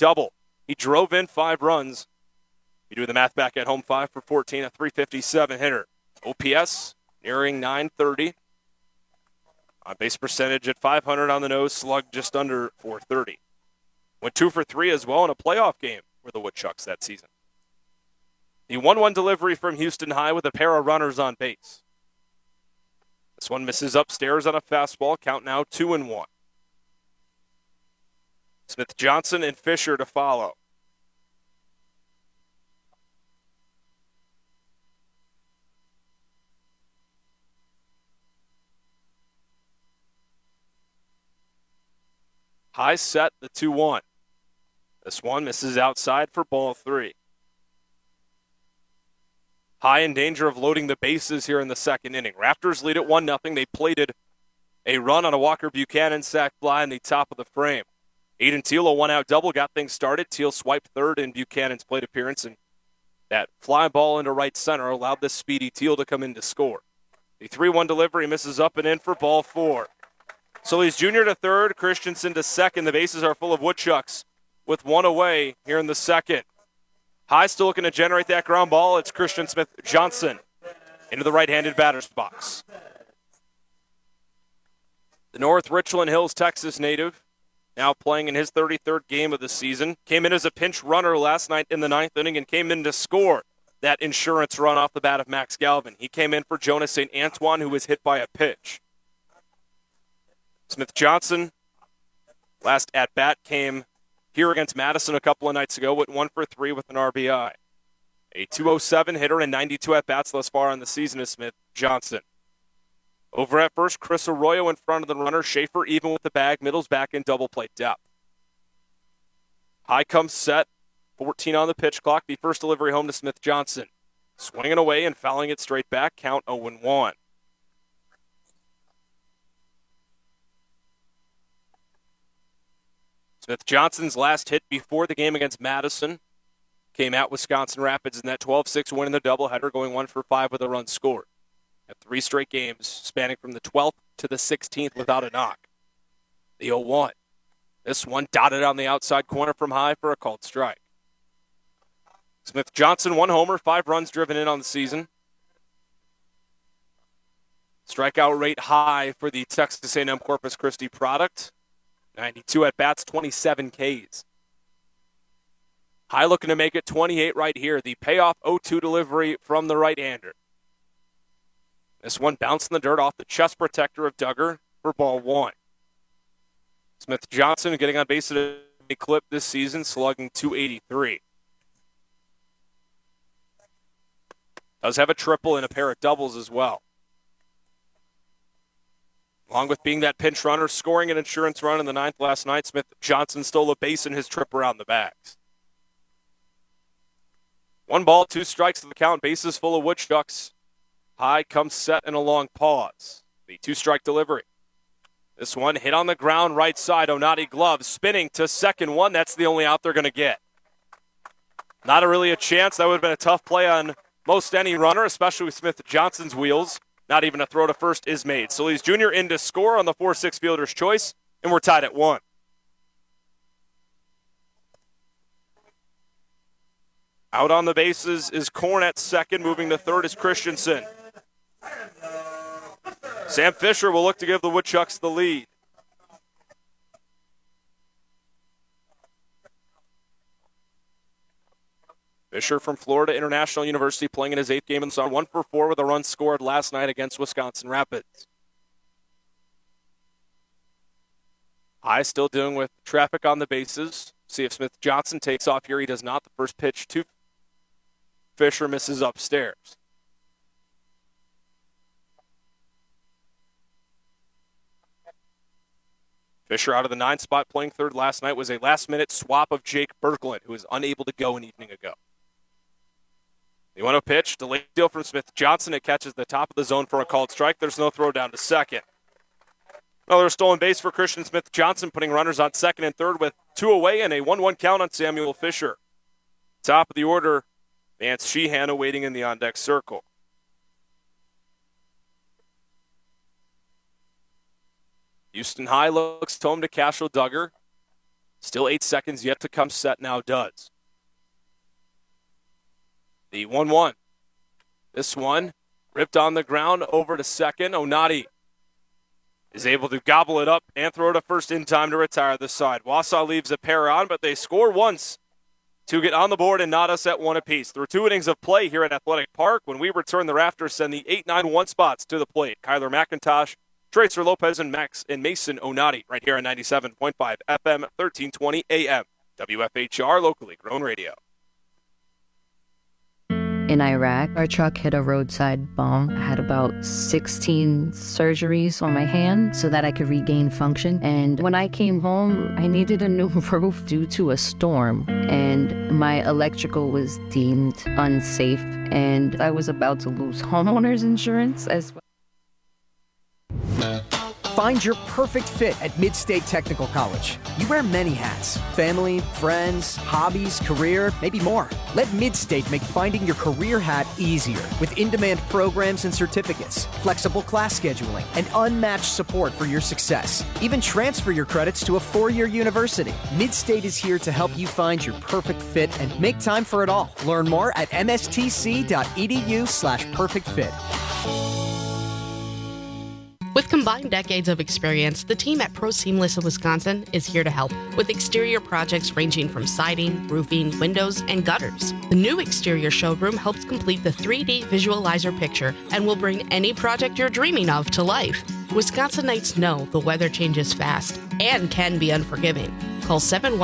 double. He drove in 5 runs. You do the math back at home, 5 for 14, a .357 hitter. OPS nearing .930. On base percentage at .500 on the nose, slug just under .430. Went 2 for 3 as well in a playoff game for the Woodchucks that season. The 1-1 delivery from Houston High with a pair of runners on base. This one misses upstairs on a fastball, count now 2-1. Smith Johnson and Fisher to follow. High set the 2-1. This one misses outside for ball 3. High in danger of loading the bases here in the second inning. Raptors lead at 1-0. They plated a run on a Walker Buchanan sac fly in the top of the frame. Aiden Teal, a one-out double, got things started. Teal swiped third in Buchanan's plate appearance, and that fly ball into right center allowed the speedy Teal to come in to score. The 3-1 delivery misses up and in for ball 4. Solis Jr. to third, Christensen to second. The bases are full of Woodchucks with 1 away here in the second. High still looking to generate that ground ball. It's Christian Smith Johnson into the right-handed batter's box. The North Richland Hills, Texas native, now playing in his 33rd game of the season. Came in as a pinch runner last night in the 9th inning and came in to score that insurance run off the bat of Max Galvin. He came in for Jonas St. Antoine, who was hit by a pitch. Smith Johnson, last at-bat, came here against Madison a couple of nights ago, went 1 for 3 with an RBI. A .207 hitter and 92 at-bats thus far on the season is Smith Johnson. Over at first, Chris Arroyo in front of the runner. Schaefer even with the bag. Middle's back in double play depth. High comes set. 14 on the pitch clock. The first delivery home to Smith Johnson. Swinging away and fouling it straight back. Count 0-1. Smith Johnson's last hit before the game against Madison came out Wisconsin Rapids in that 12-6 win in the doubleheader, going 1 for 5 with a run scored. At 3 straight games, spanning from the 12th to the 16th without a knock. The 0-1. This one dotted on the outside corner from High for a called strike. Smith Johnson, 1 homer, 5 runs driven in on the season. Strikeout rate high for the Texas A&M Corpus Christi product. 92 at-bats, 27 Ks. High looking to make it 28 right here. The payoff 0-2 delivery from the right-hander. This one bounced in the dirt off the chest protector of Duggar for ball 1. Smith Johnson getting on base at a clip this season, slugging .283. Does have a triple and a pair of doubles as well. Along with being that pinch runner, scoring an insurance run in the 9th last night, Smith Johnson stole a base in his trip around the bags. 1 ball, 2 strikes to the count, bases full of Woodchucks. High comes set and a long pause. The 2-strike delivery. This one hit on the ground right side. Onati glove spinning to second one. That's the only out they're going to get. Not really a chance. That would have been a tough play on most any runner, especially with Smith Johnson's wheels. Not even a throw to first is made. Solis Jr. in to score on the 4-6 fielder's choice, and we're tied at 1. Out on the bases is Korn at second. Moving to third is Christensen. Sam Fisher will look to give the Woodchucks the lead. Fisher from Florida International University playing in his 8th game in the summer. 1 for 4 with a run scored last night against Wisconsin Rapids. High still dealing with traffic on the bases. See if Smith Johnson takes off here. He does not. The first pitch to Fisher misses upstairs. Fisher out of the 9th spot playing third last night was a last-minute swap of Jake Berglund, who was unable to go an evening ago. The 1-0 pitch, delayed deal from Smith Johnson. It catches the top of the zone for a called strike. There's no throw down to second. Another stolen base for Christian Smith Johnson, putting runners on second and third with 2 away and a 1-1 count on Samuel Fisher. Top of the order, Vance Sheehan awaiting in the on-deck circle. Houston High looks home to Cashel Duggar. Still 8 seconds yet to come. Set now does. The 1-1. This one ripped on the ground over to second. Onati is able to gobble it up and throw to first in time to retire the side. Wausau leaves a pair on, but they score once to get on the board and knot us at one apiece. Through 2 innings of play here at Athletic Park, when we return, the Raptors send the 8-9-1 spots to the plate. Kyler McIntosh, Tracer Lopez, and Mason Onati right here on 97.5 FM, 1320 AM. WFHR, locally grown radio. In Iraq, our truck hit a roadside bomb. I had about 16 surgeries on my hand so that I could regain function. And when I came home, I needed a new roof due to a storm. And my electrical was deemed unsafe. And I was about to lose homeowners insurance as well. Find your perfect fit at Mid-State Technical College. You wear many hats: family, friends, hobbies, career, maybe more. Let Mid-State make finding your career hat easier with in-demand programs and certificates, flexible class scheduling, and unmatched support for your success. Even transfer your credits to a 4-year university. Mid-State is here to help you find your perfect fit and make time for it all. Learn more at mstc.edu/perfectfit. With combined decades of experience, the team at Pro Seamless of Wisconsin is here to help with exterior projects ranging from siding, roofing, windows, and gutters. The new exterior showroom helps complete the 3D visualizer picture and will bring any project you're dreaming of to life. Wisconsinites know the weather changes fast and can be unforgiving. Call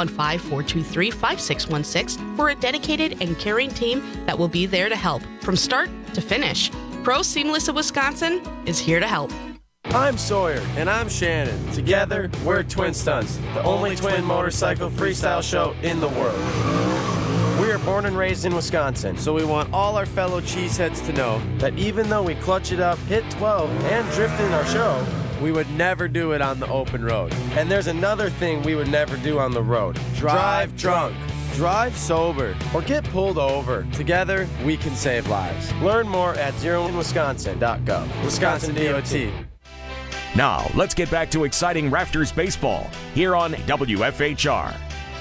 715-423-5616 for a dedicated and caring team that will be there to help from start to finish. Pro Seamless of Wisconsin is here to help. I'm Sawyer. And I'm Shannon. Together, we're Twin Stunts, the only twin motorcycle freestyle show in the world. We are born and raised in Wisconsin, so we want all our fellow cheeseheads to know that even though we clutch it up, hit 12, and drift in our show, we would never do it on the open road. And there's another thing we would never do on the road. Drive drunk. Drive sober or get pulled over. Together, we can save lives. Learn more at zeroinwisconsin.gov. Wisconsin DOT. Now, let's get back to exciting Raptors baseball here on WFHR.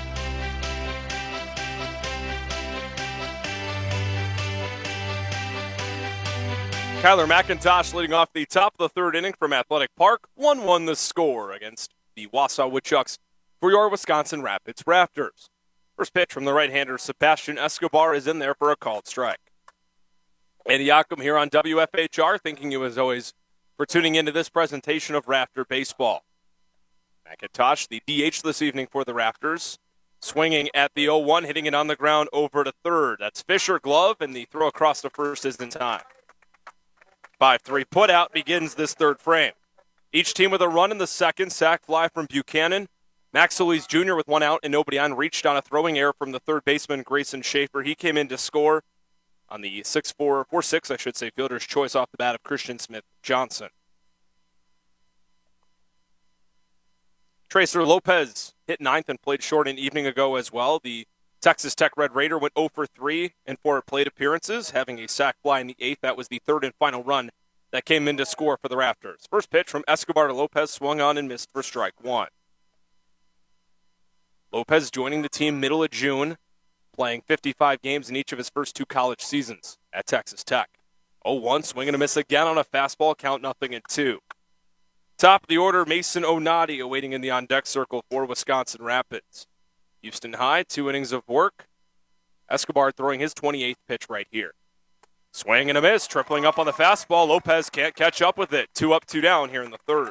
Kyler McIntosh leading off the top of the 3rd inning from Athletic Park. 1-1 the score against the Wausau Woodchucks for your Wisconsin Rapids Raptors. First pitch from the right-hander, Sebastian Escobar, is in there for a called strike. Andy Yackham here on WFHR, thanking you as always for tuning into this presentation of Raptor Baseball. McIntosh, the DH this evening for the Raptors, swinging at the 0-1, hitting it on the ground over to third. That's Fisher glove, and the throw across to first is in time. 5-3 putout begins this 3rd frame. Each team with a run in the 2nd, sac fly from Buchanan. Max Solis Jr. with 1 out and nobody on, reached on a throwing error from the 3rd baseman, Grayson Schaefer. He came in to score on the 4-6, I should say, fielder's choice off the bat of Christian Smith Johnson. Tracer Lopez hit 9th and played short an evening ago as well. The Texas Tech Red Raider went 0 for 3 in 4 plate appearances, having a sac fly in the 8th. That was the 3rd and final run that came in to score for the Raptors. First pitch from Escobar to Lopez, swung on and missed for strike 1. Lopez joining the team middle of June, playing 55 games in each of his first 2 college seasons at Texas Tech. 0-1, swing and a miss again on a fastball, count 0-2. Top of the order, Mason Onati awaiting in the on-deck circle for Wisconsin Rapids. Houston High, 2 innings of work. Escobar throwing his 28th pitch right here. Swing and a miss, tripling up on the fastball. Lopez can't catch up with it. 2 up, 2 down here in the 3rd.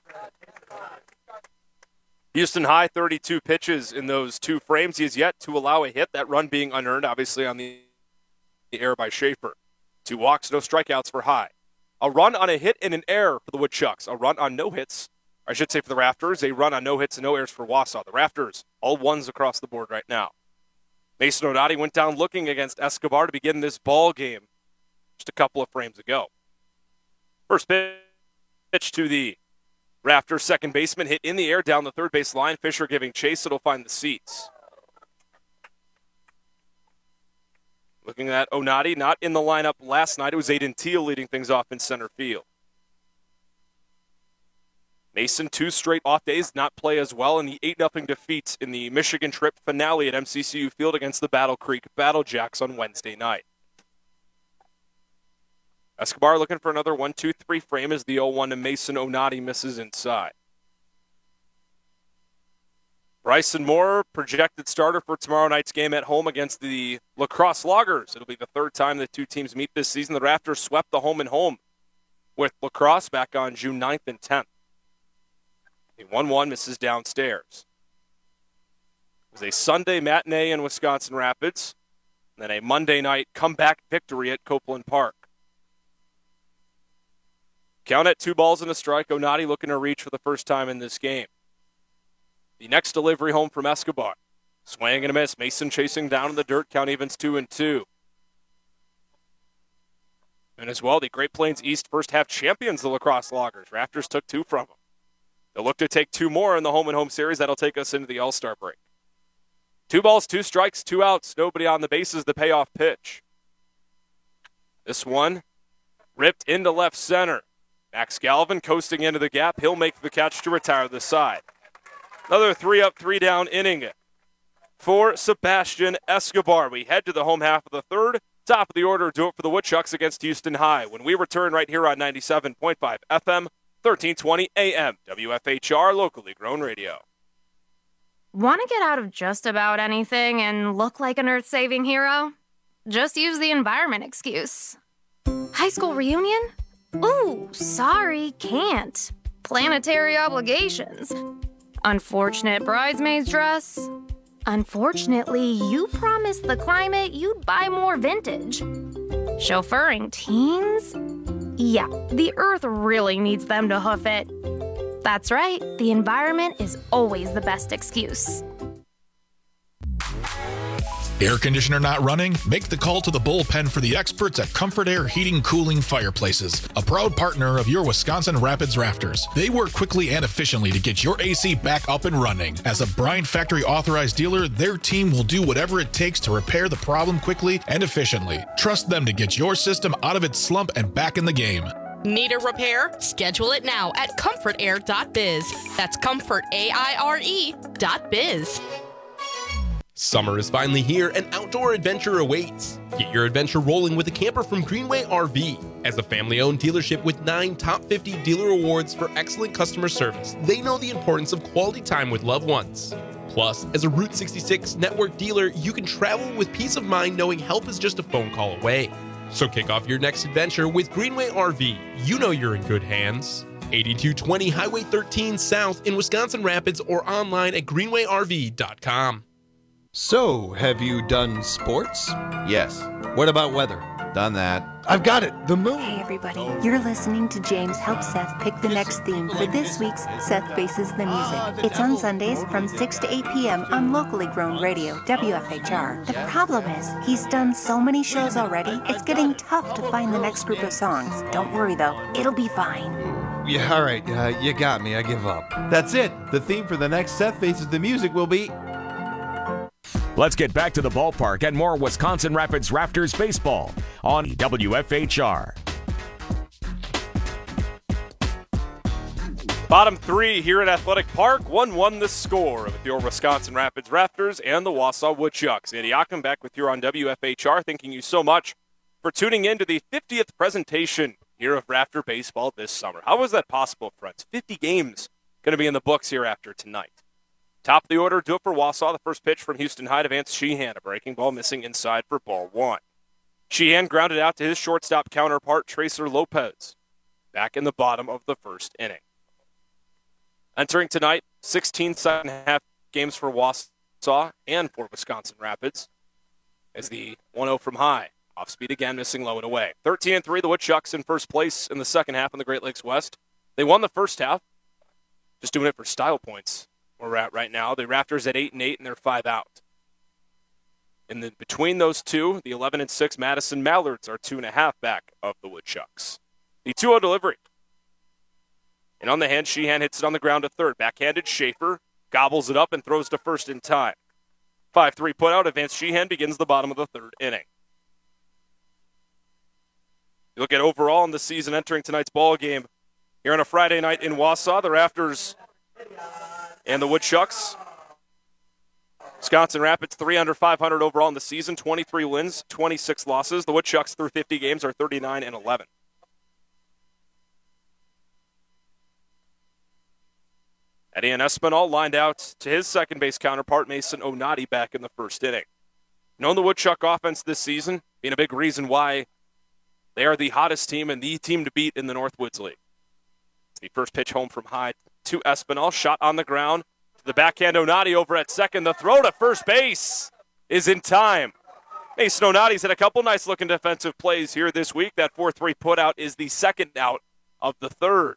Houston High, 32 pitches in those 2 frames. He has yet to allow a hit, that run being unearned, obviously, on the error by Schaefer. 2 walks, no strikeouts for High. A run on a hit and an error for the Woodchucks. A run on no hits, or I should say for the Raptors. A run on no hits and no errors for Wausau. The Raptors, all 1s across the board right now. Mason Onati went down looking against Escobar to begin this ball game just a couple of frames ago. First pitch to the Raptors second baseman, hit in the air down the 3rd base line. Fisher giving chase. It'll find the seats. Looking at Onati, not in the lineup last night. It was Aiden Teal leading things off in center field. Mason, 2 straight off days, not play as well in the 8-0 defeat in the Michigan trip finale at MCCU Field against the Battle Creek Battlejacks on Wednesday night. Escobar looking for another 1-2-3 frame as the 0-1 to Mason. Onati misses inside. Bryson Moore, projected starter for tomorrow night's game at home against the La Crosse Loggers. It'll be the third time the two teams meet this season. The Raptors swept the home and home with La Crosse back on June 9th and 10th. The 1-1 misses downstairs. It was a Sunday matinee in Wisconsin Rapids, and then a Monday night comeback victory at Copeland Park. Count at 2 balls and a strike. Onati looking to reach for the first time in this game. The next delivery home from Escobar. Swing and a miss. Mason chasing down in the dirt. Count evens 2-2. And as well, the Great Plains East first half champions, the La Crosse Loggers. Raptors took 2 from them. They'll look to take 2 more in the home-and-home series. That'll take us into the All-Star break. 2 balls, 2 strikes, 2 outs. Nobody on the bases. The payoff pitch. This one ripped into left center. Max Galvin coasting into the gap. He'll make the catch to retire the side. Another 3-up, 3-down inning for Sebastian Escobar. We head to the home half of the third. Top of the order, do it for the Woodchucks against Houston High. When we return right here on 97.5 FM, 1320 AM, WFHR, locally grown radio. Want to get out of just about anything and look like an earth-saving hero? Just use the environment excuse. High school reunion? Ooh, sorry, can't. Planetary obligations. Unfortunate bridesmaid's dress. Unfortunately, you promised the climate you'd buy more vintage. Chauffeuring teens? Yeah, the earth really needs them to hoof it. That's right, the environment is always the best excuse. Air conditioner not running? Make the call to the bullpen for the experts at Comfort Air Heating Cooling Fireplaces, a proud partner of your Wisconsin Rapids Rafters. They work quickly and efficiently to get your AC back up and running. As a Bryant Factory authorized dealer, their team will do whatever it takes to repair the problem quickly and efficiently. Trust them to get your system out of its slump and back in the game. Need a repair? Schedule it now at comfortair.biz. That's comfortaire.biz. Summer is finally here and outdoor adventure awaits. Get your adventure rolling with a camper from Greenway RV. As a family-owned dealership with 9 top 50 dealer awards for excellent customer service, they know the importance of quality time with loved ones. Plus, as a Route 66 network dealer, you can travel with peace of mind knowing help is just a phone call away. So kick off your next adventure with Greenway RV. You know you're in good hands. 8220 Highway 13 South in Wisconsin Rapids or online at greenwayrv.com. So, have you done sports? Yes. What about weather? Done that. I've got it, the moon. Hey everybody, you're listening to James help Seth pick the next theme for this week's Seth Faces the Music. It's on Sundays from 6 to 8 p.m. on locally grown radio, WFHR. The problem is, he's done so many shows already, it's getting tough to find the next group of songs. Don't worry though, it'll be fine. Yeah, all right, you got me, I give up. That's it. The theme for the next Seth Faces the Music will be... Let's get back to the ballpark and more Wisconsin Rapids Raptors baseball on WFHR. Bottom 3 here at Athletic Park. 1-1 the score with your Wisconsin Rapids Raptors and the Wausau Woodchucks. Andy Ockham back with you on WFHR. Thanking you so much for tuning in to the 50th presentation here of Raptor Baseball this summer. How was that possible, friends? 50 games going to be in the books here after tonight. Top of the order, do it for Wausau. The first pitch from Houston High to Vance Sheehan. A breaking ball missing inside for ball 1. Sheehan grounded out to his shortstop counterpart, Tracer Lopez, back in the bottom of the first inning. Entering tonight, 16 second-half games for Wausau and for Wisconsin Rapids as the 1-0 from High. Off speed again, missing low and away. 13-3, the Woodchucks in first place in the second half in the Great Lakes West. They won the first half, just doing it for style points. We're at right now. The Raptors at 8-8, and they're 5 out. And between those two, the 11-6 Madison Mallards are 2.5 back of the Woodchucks. The 2-0 delivery. And on the hand, Sheehan hits it on the ground to third. Backhanded, Schaefer gobbles it up and throws to first in time. 5-3 put out. Advanced Sheehan begins the bottom of the third inning. You look at overall in the season entering tonight's ball game, Here on a Friday night in Wausau, the Rafters and the Woodchucks. Wisconsin Rapids 3 under 500 overall in the season, 23 wins, 26 losses. The Woodchucks through 50 games are 39-11. Eddie Espinal lined out to his second base counterpart, Mason Onati, back in the first inning. Known the Woodchuck offense this season, being a big reason why they are the hottest team and the team to beat in the Northwoods League. The first pitch home from high to Espinal, shot on the ground. To the backhand, Onati over at second. The throw to first base is in time. Mason Onati's had a couple nice-looking defensive plays here this week. That 4-3 putout is the second out of the third.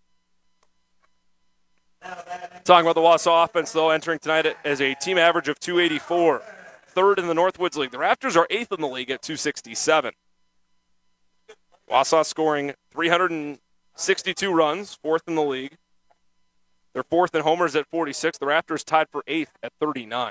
Talking about the Wausau offense, though, entering tonight as a team average of 284. Third in the Northwoods League. The Rafters are eighth in the league at 267. Wausau scoring 362 runs, fourth in the league. They're fourth in homers at 46. The Rafters tied for eighth at 39.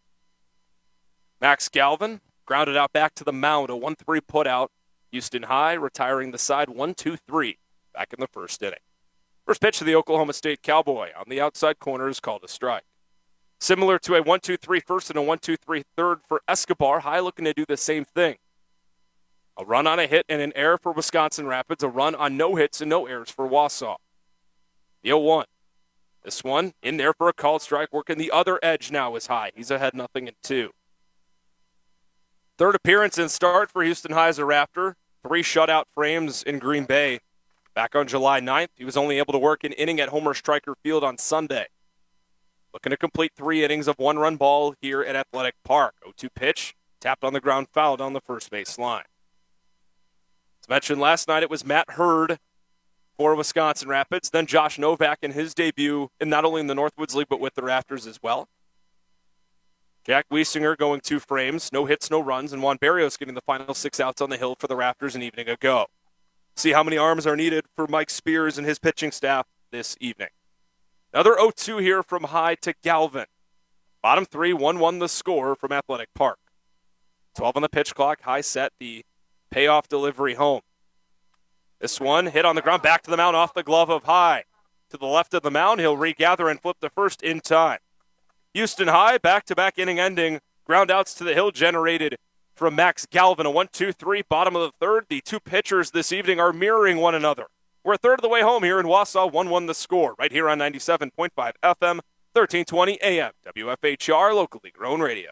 Max Galvin grounded out back to the mound, a 1-3 putout. Houston High retiring the side 1-2-3 back in the first inning. First pitch to the Oklahoma State Cowboy on the outside corner is called a strike. Similar to a 1-2-3 first and a 1-2-3 third for Escobar, High looking to do the same thing. A run on a hit and an error for Wisconsin Rapids, a run on no hits and no errors for Wausau. The 0-1. This one in there for a called strike, working the other edge now is High. He's ahead 0-2. Third appearance and start for Houston High as a Raptor. 3 shutout frames in Green Bay. Back on July 9th, he was only able to work an inning at Homer Stryker Field on Sunday. Looking to complete 3 innings of one-run ball here at Athletic Park. 0-2 pitch, tapped on the ground, fouled on the first base line. As mentioned last night, it was Matt Hurd for Wisconsin Rapids, then Josh Novak in his debut, and not only in the Northwoods League, but with the Rafters as well. Jack Wiesinger going 2 frames, no hits, no runs, and Juan Barrios getting the final 6 outs on the hill for the Rafters an evening ago. See how many arms are needed for Mike Spears and his pitching staff this evening. Another 0-2 here from High to Galvin. Bottom 3, 1-1 the score from Athletic Park. 12 on the pitch clock. High set the payoff delivery home. This one hit on the ground, back to the mound off the glove of High. To the left of the mound, he'll regather and flip the first in time. Houston High, back-to-back inning-ending ground outs to the hill generated from Max Galvin. A 1-2-3, bottom of the third. The 2 pitchers this evening are mirroring one another. We're a third of the way home here in Wausau, 1-1 the score, right here on 97.5 FM, 1320 AM, WFHR, locally grown radio.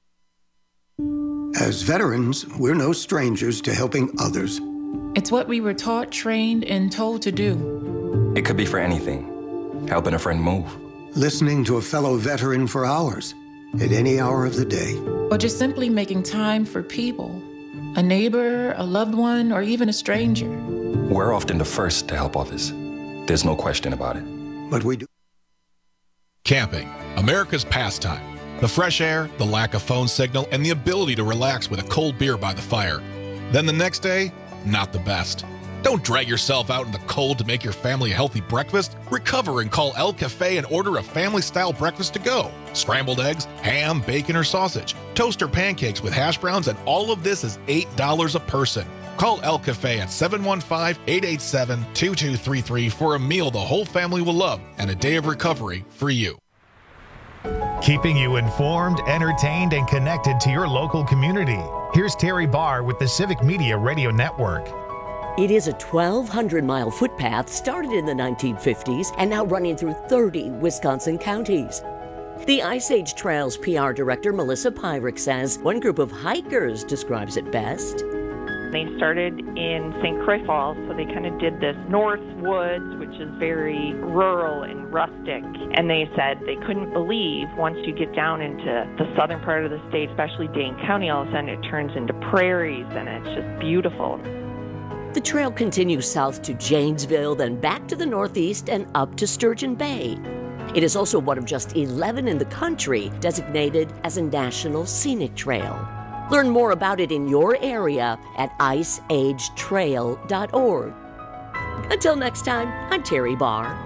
As veterans, we're no strangers to helping others. It's what we were taught, trained, and told to do. It could be for anything. Helping a friend move. Listening to a fellow veteran for hours, at any hour of the day. Or just simply making time for people. A neighbor, a loved one, or even a stranger. We're often the first to help others. There's no question about it. But we do. Camping, America's pastime. The fresh air, the lack of phone signal, and the ability to relax with a cold beer by the fire. Then the next day, not the best. Don't drag yourself out in the cold to make your family a healthy breakfast. Recover and call El Cafe and order a family-style breakfast to go. Scrambled eggs, ham, bacon, or sausage, toaster pancakes with hash browns, and all of this is $8 a person. Call El Cafe at 715-887-2233 for a meal the whole family will love and a day of recovery for you. Keeping you informed, entertained, and connected to your local community. Here's Terry Barr with the Civic Media Radio Network. It is a 1,200-mile footpath started in the 1950s and now running through 30 Wisconsin counties. The Ice Age Trails PR director Melissa Pyrick says one group of hikers describes it best. They started in St. Croix Falls, so they kind of did this North Woods, which is very rural and rustic. And they said they couldn't believe once you get down into the southern part of the state, especially Dane County, all of a sudden it turns into prairies and it's just beautiful. The trail continues south to Janesville, then back to the northeast and up to Sturgeon Bay. It is also one of just 11 in the country designated as a National Scenic Trail. Learn more about it in your area at iceagetrail.org. Until next time, I'm Terry Barr.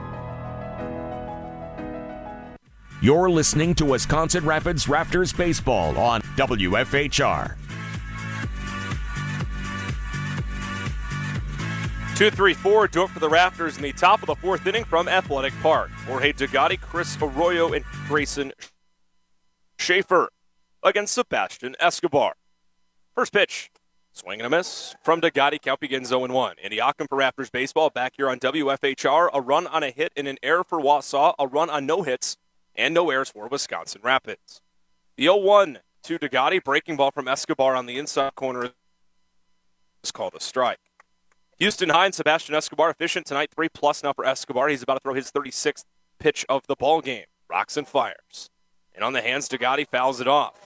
You're listening to Wisconsin Rapids Raptors Baseball on WFHR. 2-3-4, do it for the Raptors in the top of the fourth inning from Athletic Park. Jorge Degati, Chris Arroyo, and Grayson Schaefer against Sebastian Escobar. First pitch, swing and a miss from Degati. Count begins 0-1. Andy Ockham for Raptors baseball back here on WFHR. A run on a hit and an error for Wausau. A run on no hits and no errors for Wisconsin Rapids. The 0-1 to Degati. Breaking ball from Escobar on the inside corner is called a strike. Houston High and Sebastian Escobar efficient tonight. 3+ now for Escobar. He's about to throw his 36th pitch of the ball game. Rocks and fires. And on the hands, Degati fouls it off.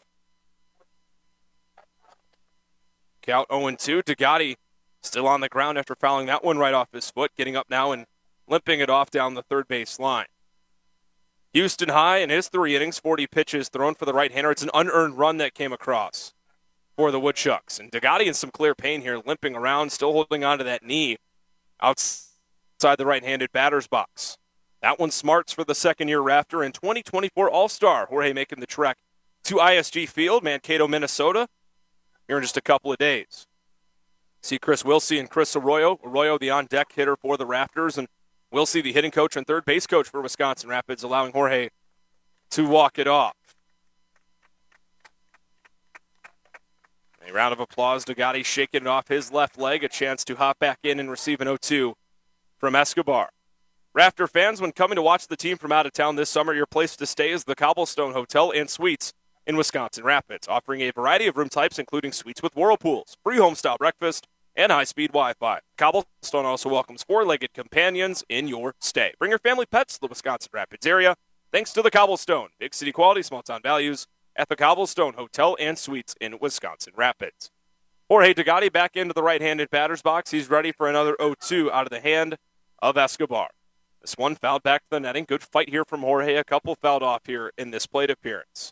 Count 0-2. Degati still on the ground after fouling that one right off his foot. Getting up now and limping it off down the third base line. Houston High in his 3 innings, 40 pitches thrown for the right-hander. It's an unearned run that came across for the Woodchucks. And Degati in some clear pain here, limping around, still holding on to that knee outside the right-handed batter's box. That one smarts for the second-year Raptor and 2024 All-Star. Jorge making the trek to ISG Field, Mankato, Minnesota, here in just a couple of days. See Chris Wilsey and Chris Arroyo. Arroyo, the on-deck hitter for the Raptors, and Wilsey, the hitting coach and third base coach for Wisconsin Rapids, allowing Jorge to walk it off. A round of applause. Degati shaking it off his left leg. A chance to hop back in and receive an 0-2 from Escobar. Raptor fans, when coming to watch the team from out of town this summer, your place to stay is the Cobblestone Hotel and Suites in Wisconsin Rapids, offering a variety of room types, including suites with whirlpools, free home-style breakfast, and high-speed Wi-Fi. Cobblestone also welcomes 4-legged companions in your stay. Bring your family pets to the Wisconsin Rapids area, thanks to the Cobblestone. Big city quality, small-town values at the Cobblestone Hotel and Suites in Wisconsin Rapids. Jorge Degati back into the right-handed batter's box. He's ready for another 0-2 out of the hand of Escobar. This one fouled back to the netting. Good fight here from Jorge. A couple fouled off here in this plate appearance.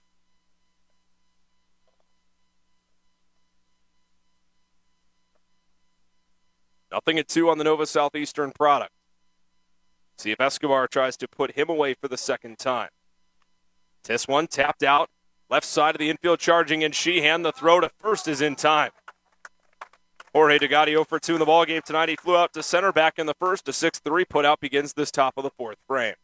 Nothing at 2 on the Nova Southeastern product. See if Escobar tries to put him away for the second time. This one tapped out. Left side of the infield charging in Sheehan. The throw to first is in time. Jorge Degati 0 for 2 in the ballgame tonight. He flew out to center back in the first. A 6-3 put out begins this top of the fourth frame.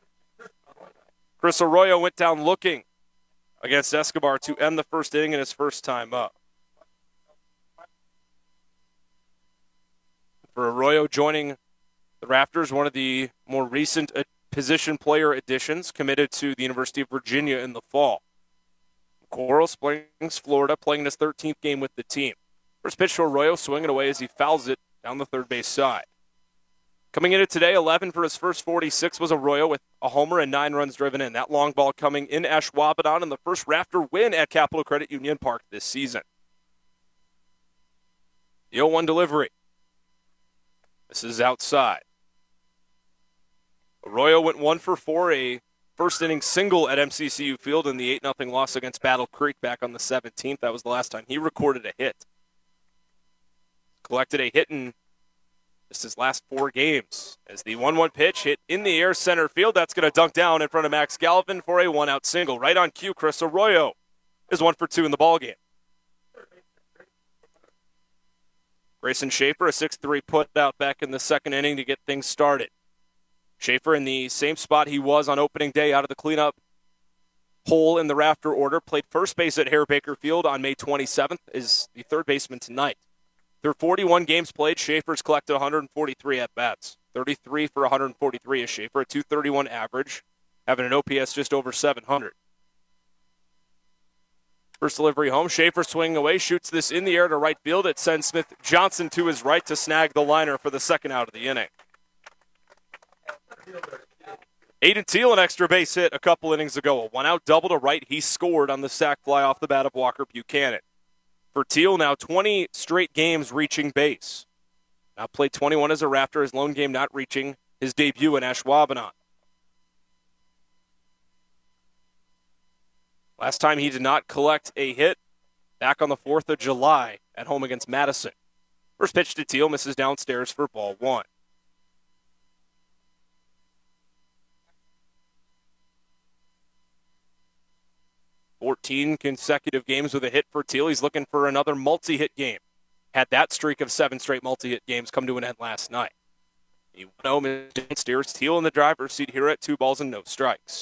Chris Arroyo went down looking against Escobar to end the first inning in his first time up. For Arroyo joining the Raptors, one of the more recent position player additions, committed to the University of Virginia in the fall. Coral Springs, Florida, playing his 13th game with the team. First pitch to Arroyo, swinging away as he fouls it down the third base side. Coming into today, 11 for his first 46 was Arroyo with a homer and 9 runs driven in. That long ball coming in Ashwaubenon in the first Raptor win at Capital Credit Union Park this season. The 0-1 delivery. This is outside. Arroyo went 1 for 4, a first inning single at MCCU Field in the 8-0 loss against Battle Creek back on the 17th. That was the last time he recorded a hit. Collected a hit in just his last 4 games. As the 1-1 pitch hit in the air center field, that's going to dunk down in front of Max Galvin for a 1-out single. Right on cue, Chris Arroyo is 1 for 2 in the ballgame. Grayson Schaefer, a 6-3 put out back in the second inning to get things started. Schaefer in the same spot he was on opening day out of the cleanup hole in the Raptor order. Played first base at Hare Baker Field on May 27th, is the third baseman tonight. Through 41 games played, Schaefer's collected 143 at-bats. 33 for 143 is Schaefer, a .231 average, having an OPS just over 700. First delivery home, Schaefer swinging away, shoots this in the air to right field. It sends Smith Johnson to his right to snag the liner for the second out of the inning. Aiden Teal, an extra base hit a couple innings ago. A 1-out double to right. He scored on the sac fly off the bat of Walker Buchanan. For Teal, now 20 straight games reaching base. Now played 21 as a Raptor, his lone game not reaching his debut in Ashwaubenon. Last time he did not collect a hit, back on the 4th of July at home against Madison. First pitch to Teal, misses downstairs for ball 1. "14 consecutive games with a hit for Teal. He's looking for another multi-hit game had that streak of 7 straight multi-hit games come to an end last night. He went home and steers Teal in the driver's seat here at 2 balls and no strikes.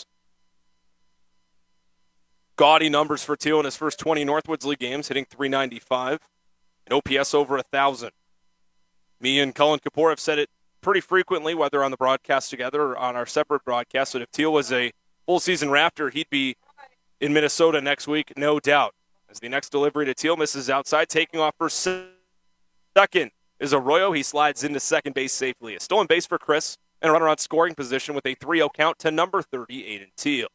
Gaudy numbers for Teal in his first 20 Northwoods League games, hitting .395, and OPS over 1,000. Me and Cullen Kapoor have said it pretty frequently, whether on the broadcast together or on our separate broadcast, that if Teal was a full-season Raptor, he'd be in Minnesota next week, no doubt. As the next delivery to Teal misses outside, taking off for second is Arroyo. He slides into second base safely. A stolen base for Chris, and a runner on scoring position with a 3-0 count to number 30, Aiden Teal.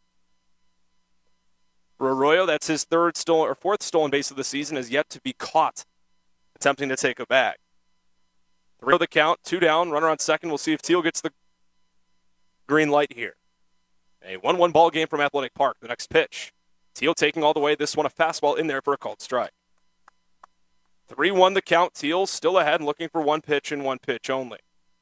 For Arroyo, that's his fourth stolen base of the season, is yet to be caught attempting to take a bag. 3-0 the count, 2 down, runner on second. We'll see if Teal gets the green light here. A 1-1 ball game from Athletic Park. The next pitch. Teal taking all the way. This one a fastball in there for a called strike. 3-1 the count. Teal still ahead and looking for one pitch and one pitch only.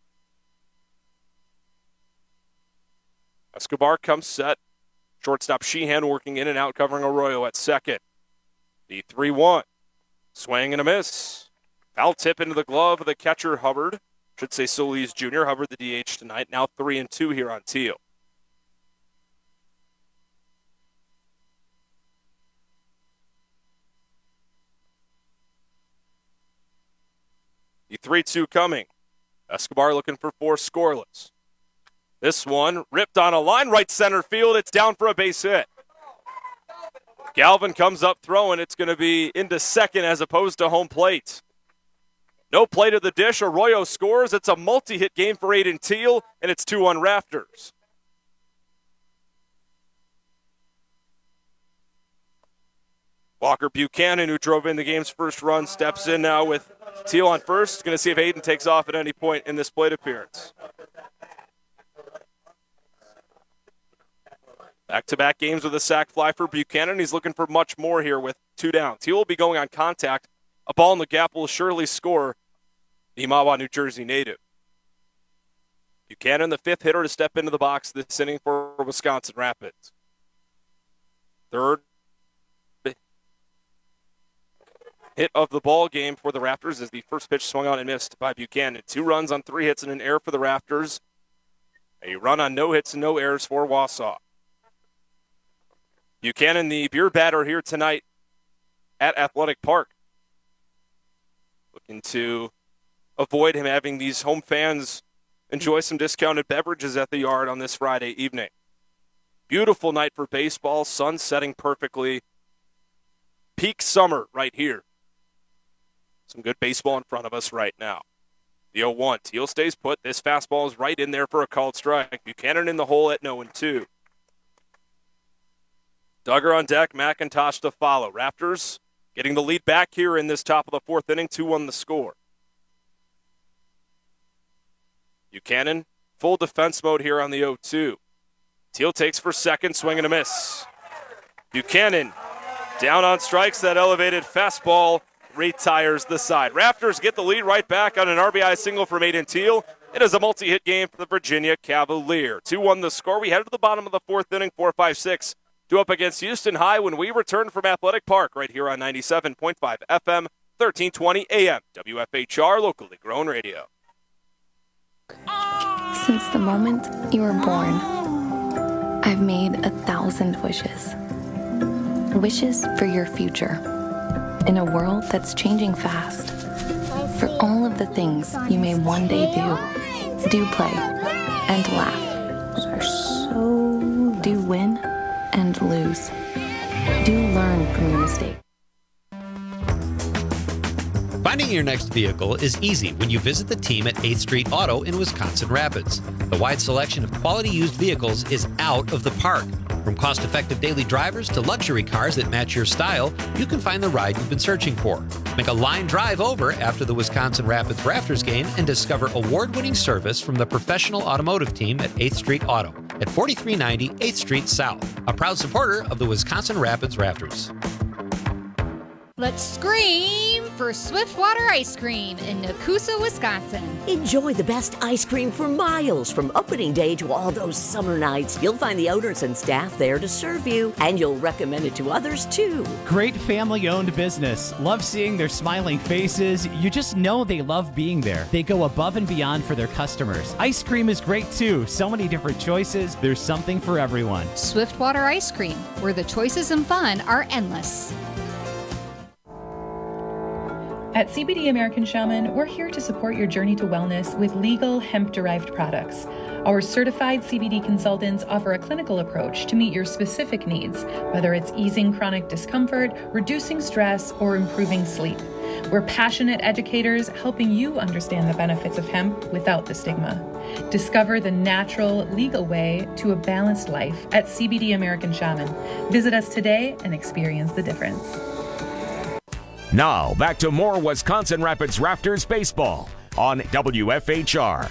Escobar comes set. Shortstop Sheehan working in and out, covering Arroyo at second. The 3-1. Swing and a miss. Foul tip into the glove of the catcher, Hubbard. Should say Solis Jr. Hubbard, the DH tonight. Now 3-2 here on Teal. The 3-2 coming. Escobar looking for 4 scoreless. This one ripped on a line right center field. It's down for a base hit. Galvin comes up throwing. It's going to be into second as opposed to home plate. No play to the dish. Arroyo scores. It's a multi-hit game for Aiden Teal, and it's 2-1 Raptors. Walker Buchanan, who drove in the game's first run, steps in now with Teal on first. Going to see if Aiden takes off at any point in this plate appearance. Back-to-back games with a sac fly for Buchanan. He's looking for much more here with 2 down. Teal will be going on contact. A ball in the gap will surely score the Mahwah, New Jersey native. Buchanan, the 5th hitter to step into the box this inning for Wisconsin Rapids. Third hit of the ball game for the Raptors as the first pitch swung on and missed by Buchanan. 2 runs on 3 hits and an error for the Raptors. A run on no hits and no errors for Wausau. Buchanan, the beer batter here tonight at Athletic Park. Looking to avoid him having these home fans enjoy some discounted beverages at the yard on this Friday evening. Beautiful night for baseball, sun setting perfectly. Peak summer right here. Some good baseball in front of us right now. The 0-1. Teal stays put. This fastball is right in there for a called strike. Buchanan in the hole at 0-2. Duggar on deck, McIntosh to follow. Raptors getting the lead back here in this top of the 4th inning, 2-1 the score. Buchanan, full defense mode here on the 0-2. Teal takes for second, swing and a miss. Buchanan down on strikes. That elevated fastball retires the side. Raptors get the lead right back on an RBI single from Aiden Teal. It is a multi-hit game for the Virginia Cavalier. 2-1 the score. We head to the bottom of the 4th inning, 4-5-6. 2 up against Houston High when we return from Athletic Park right here on 97.5 FM, 1320 AM, WFHR, locally grown radio. Since the moment you were born, I've made 1,000 wishes. Wishes for your future. In a world that's changing fast. For all of the things you may one day do play, and laugh. Do win and lose. Do learn from your mistakes. Finding your next vehicle is easy when you visit the team at 8th Street Auto in Wisconsin Rapids. The wide selection of quality used vehicles is out of the park. From cost-effective daily drivers to luxury cars that match your style, you can find the ride you've been searching for. Make a line drive over after the Wisconsin Rapids Raptors game and discover award-winning service from the professional automotive team at 8th Street Auto at 4390 8th Street South, a proud supporter of the Wisconsin Rapids Raptors. Let's scream for Swiftwater Ice Cream in Nakusa, Wisconsin. Enjoy the best ice cream for miles from opening day to all those summer nights. You'll find the owners and staff there to serve you, and you'll recommend it to others too. Great family-owned business. Love seeing their smiling faces. You just know they love being there. They go above and beyond for their customers. Ice cream is great too. So many different choices. There's something for everyone. Swiftwater Ice Cream, where the choices and fun are endless. At CBD American Shaman, we're here to support your journey to wellness with legal hemp-derived products. Our certified CBD consultants offer a clinical approach to meet your specific needs, whether it's easing chronic discomfort, reducing stress, or improving sleep. We're passionate educators helping you understand the benefits of hemp without the stigma. Discover the natural, legal way to a balanced life at CBD American Shaman. Visit us today and experience the difference. Now, back to more Wisconsin Rapids Raptors baseball on WFHR.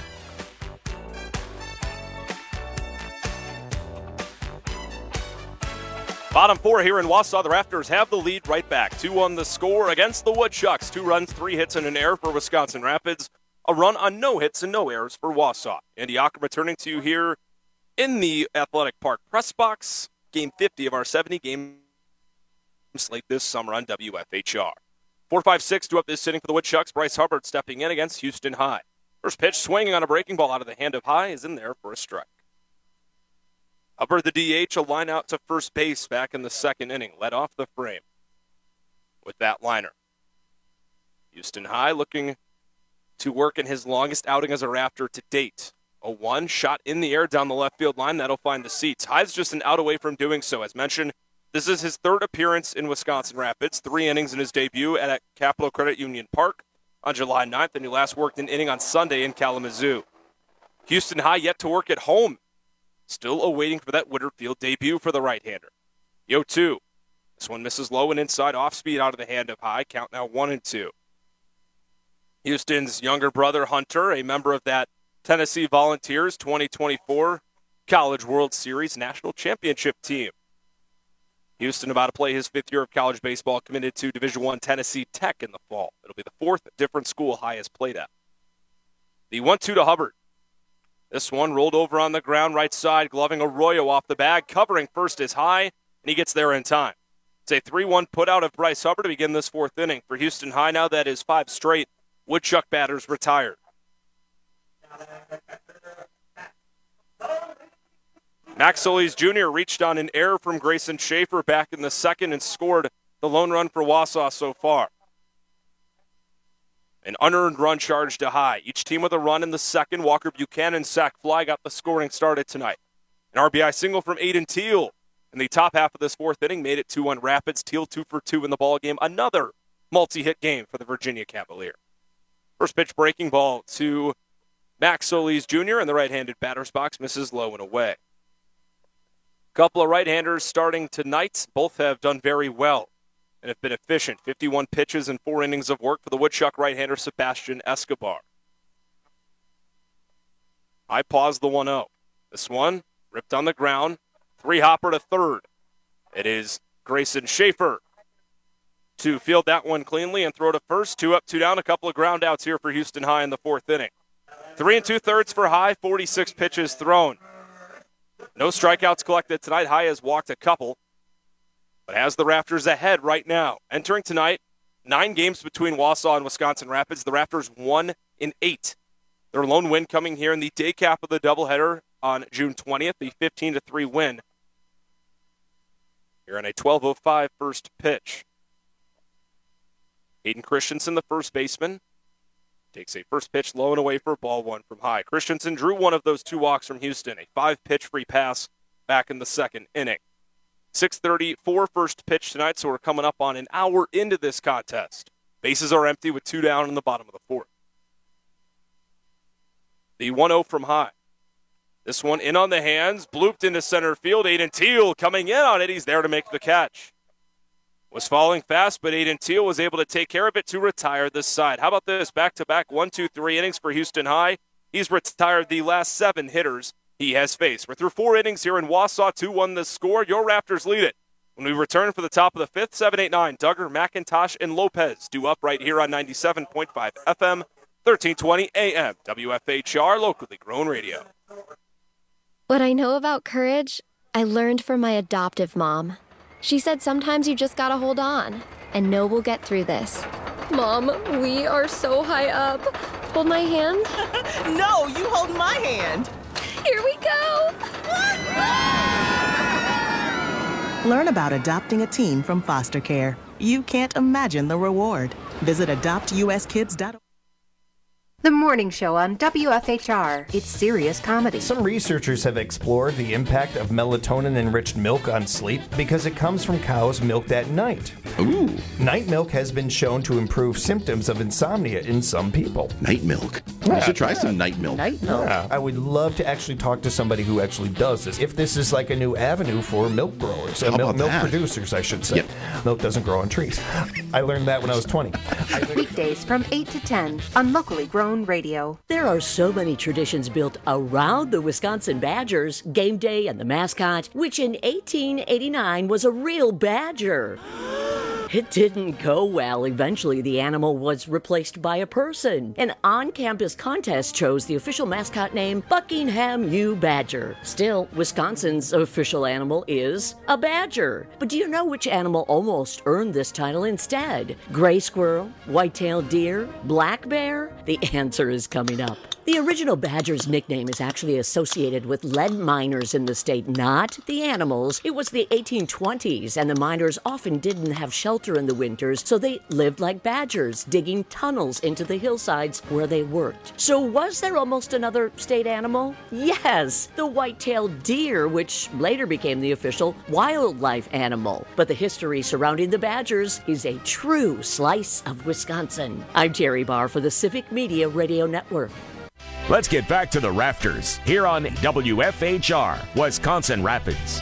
Bottom four here in Wausau. The Raptors have the lead right back. 2-1 the score against the Woodchucks. 2 runs, 3 hits, and an error for Wisconsin Rapids. A run on no hits and no errors for Wausau. Andy Ocker returning to you here in the Athletic Park press box. Game 50 of our 70-game slate this summer on WFHR. 4-5-6 to up this inning for the Woodchucks. Bryce Hubbard stepping in against Houston High. First pitch swinging on a breaking ball out of the hand of High is in there for a strike. Hubbard, the DH, a line out to first base back in the second inning. Led off the frame with that liner. Houston High looking to work in his longest outing as a Raptor to date. A 1 shot in the air down the left field line. That'll find the seats. High's just an out away from doing so. As mentioned, this is his third appearance in Wisconsin Rapids. 3 innings in his debut at Capital Credit Union Park on July 9th, and he last worked an inning on Sunday in Kalamazoo. Houston High yet to work at home. Still awaiting for that Witterfield debut for the right-hander. The 0-2. This one misses low and inside, off-speed out of the hand of High. Count now 1-2. Houston's younger brother, Hunter, a member of that Tennessee Volunteers 2024 College World Series National Championship team. Houston about to play his 5th year of college baseball, committed to Division I Tennessee Tech in the fall. It'll be the 4th different school High has played at. The 1-2 to Hubbard. This one rolled over on the ground, right side, gloving Arroyo off the bag. Covering first is High, and he gets there in time. It's a 3-1 put out of Bryce Hubbard to begin this 4th inning. For Houston High now, that is 5 straight Woodchuck batters retired. Max Solis Jr. reached on an error from Grayson Schaefer back in the second and scored the lone run for Wausau so far. An unearned run charge to High. Each team with a run in the second. Walker Buchanan's sac fly got the scoring started tonight. An RBI single from Aiden Teal in the top half of this 4th inning made it 2-1 Rapids. Teal 2 for 2 in the ballgame. Another multi-hit game for the Virginia Cavalier. First pitch breaking ball to Max Solis Jr. in the right-handed batter's box. Misses low and away. Couple of right-handers starting tonight. Both have done very well and have been efficient. 51 pitches and 4 innings of work for the Woodchuck right-hander Sebastian Escobar. High pause the 1-0. This one ripped on the ground. 3-hopper to third. It is Grayson Schaefer to field that one cleanly and throw to first. 2 up, 2 down. A couple of ground outs here for Houston High in the 4th inning. 3 2/3 for High. 46 pitches thrown. No strikeouts collected tonight. High has walked a couple, but has the Raptors ahead right now. Entering tonight, 9 games between Wausau and Wisconsin Rapids. The Raptors 1-8. Their lone win coming here in the day cap of the doubleheader on June 20th, the 15-3 win. Here in a 12:05 first pitch. Hayden Christensen, the first baseman, takes a first pitch low and away for ball 1 from High. Christensen drew one of those 2 walks from Houston, a 5-pitch free pass back in the second inning. 6:34 first pitch tonight, so we're coming up on an hour into this contest. Bases are empty with 2 down in the bottom of the 4th. The 1-0 from High. This one in on the hands, blooped into center field. Aiden Teal coming in on it. He's there to make the catch. Was falling fast, but Aiden Teal was able to take care of it to retire this side. How about this? Back-to-back 1, 2, 3 innings for Houston High. He's retired the last 7 hitters he has faced. We're through 4 innings here in Wausau. 2-1 the score. Your Raptors lead it When we return for the top of the fifth, 7-8-9, Duggar, McIntosh, and Lopez due up right here on 97.5 FM, 1320 AM, WFHR, locally grown radio. What I know about courage, I learned from my adoptive mom. She said sometimes you just gotta hold on and know we'll get through this. Mom, we are so high up. Hold my hand. No, you hold my hand. Here we go. Learn about adopting a teen from foster care. You can't imagine the reward. Visit adoptuskids.org. The morning show on WFHR. It's serious comedy. Some researchers have explored the impact of melatonin-enriched milk on sleep because it comes from cows milked at night. Ooh. Night milk has been shown to improve symptoms of insomnia in some people. Night milk. I should try some night milk. Night milk? Yeah, I would love to actually talk to somebody who actually does this. If this is like a new avenue for milk growers, milk producers, I should say. Yep. Milk doesn't grow on trees. I learned that when I was 20. Weekdays from 8 to 10 on locally grown radio. There are so many traditions built around the Wisconsin Badgers, game day and the mascot, which in 1889 was a real badger. It didn't go well. Eventually, the animal was replaced by a person. An on-campus contest chose the official mascot name Buckingham U. Badger. Still, Wisconsin's official animal is a badger. But do you know which animal almost earned this title instead? Gray squirrel, white-tailed deer, black bear? The answer is coming up. The original badger's nickname is actually associated with lead miners in the state, not the animals. It was the 1820s, and the miners often didn't have shelter in the winters, so they lived like badgers, digging tunnels into the hillsides where they worked. So was there almost another state animal? Yes, the white-tailed deer, which later became the official wildlife animal. But the history surrounding the badgers is a true slice of Wisconsin. I'm Terry Barr for the Civic Media Radio Network. Let's get back to the Rafters here on WFHR, Wisconsin Rapids.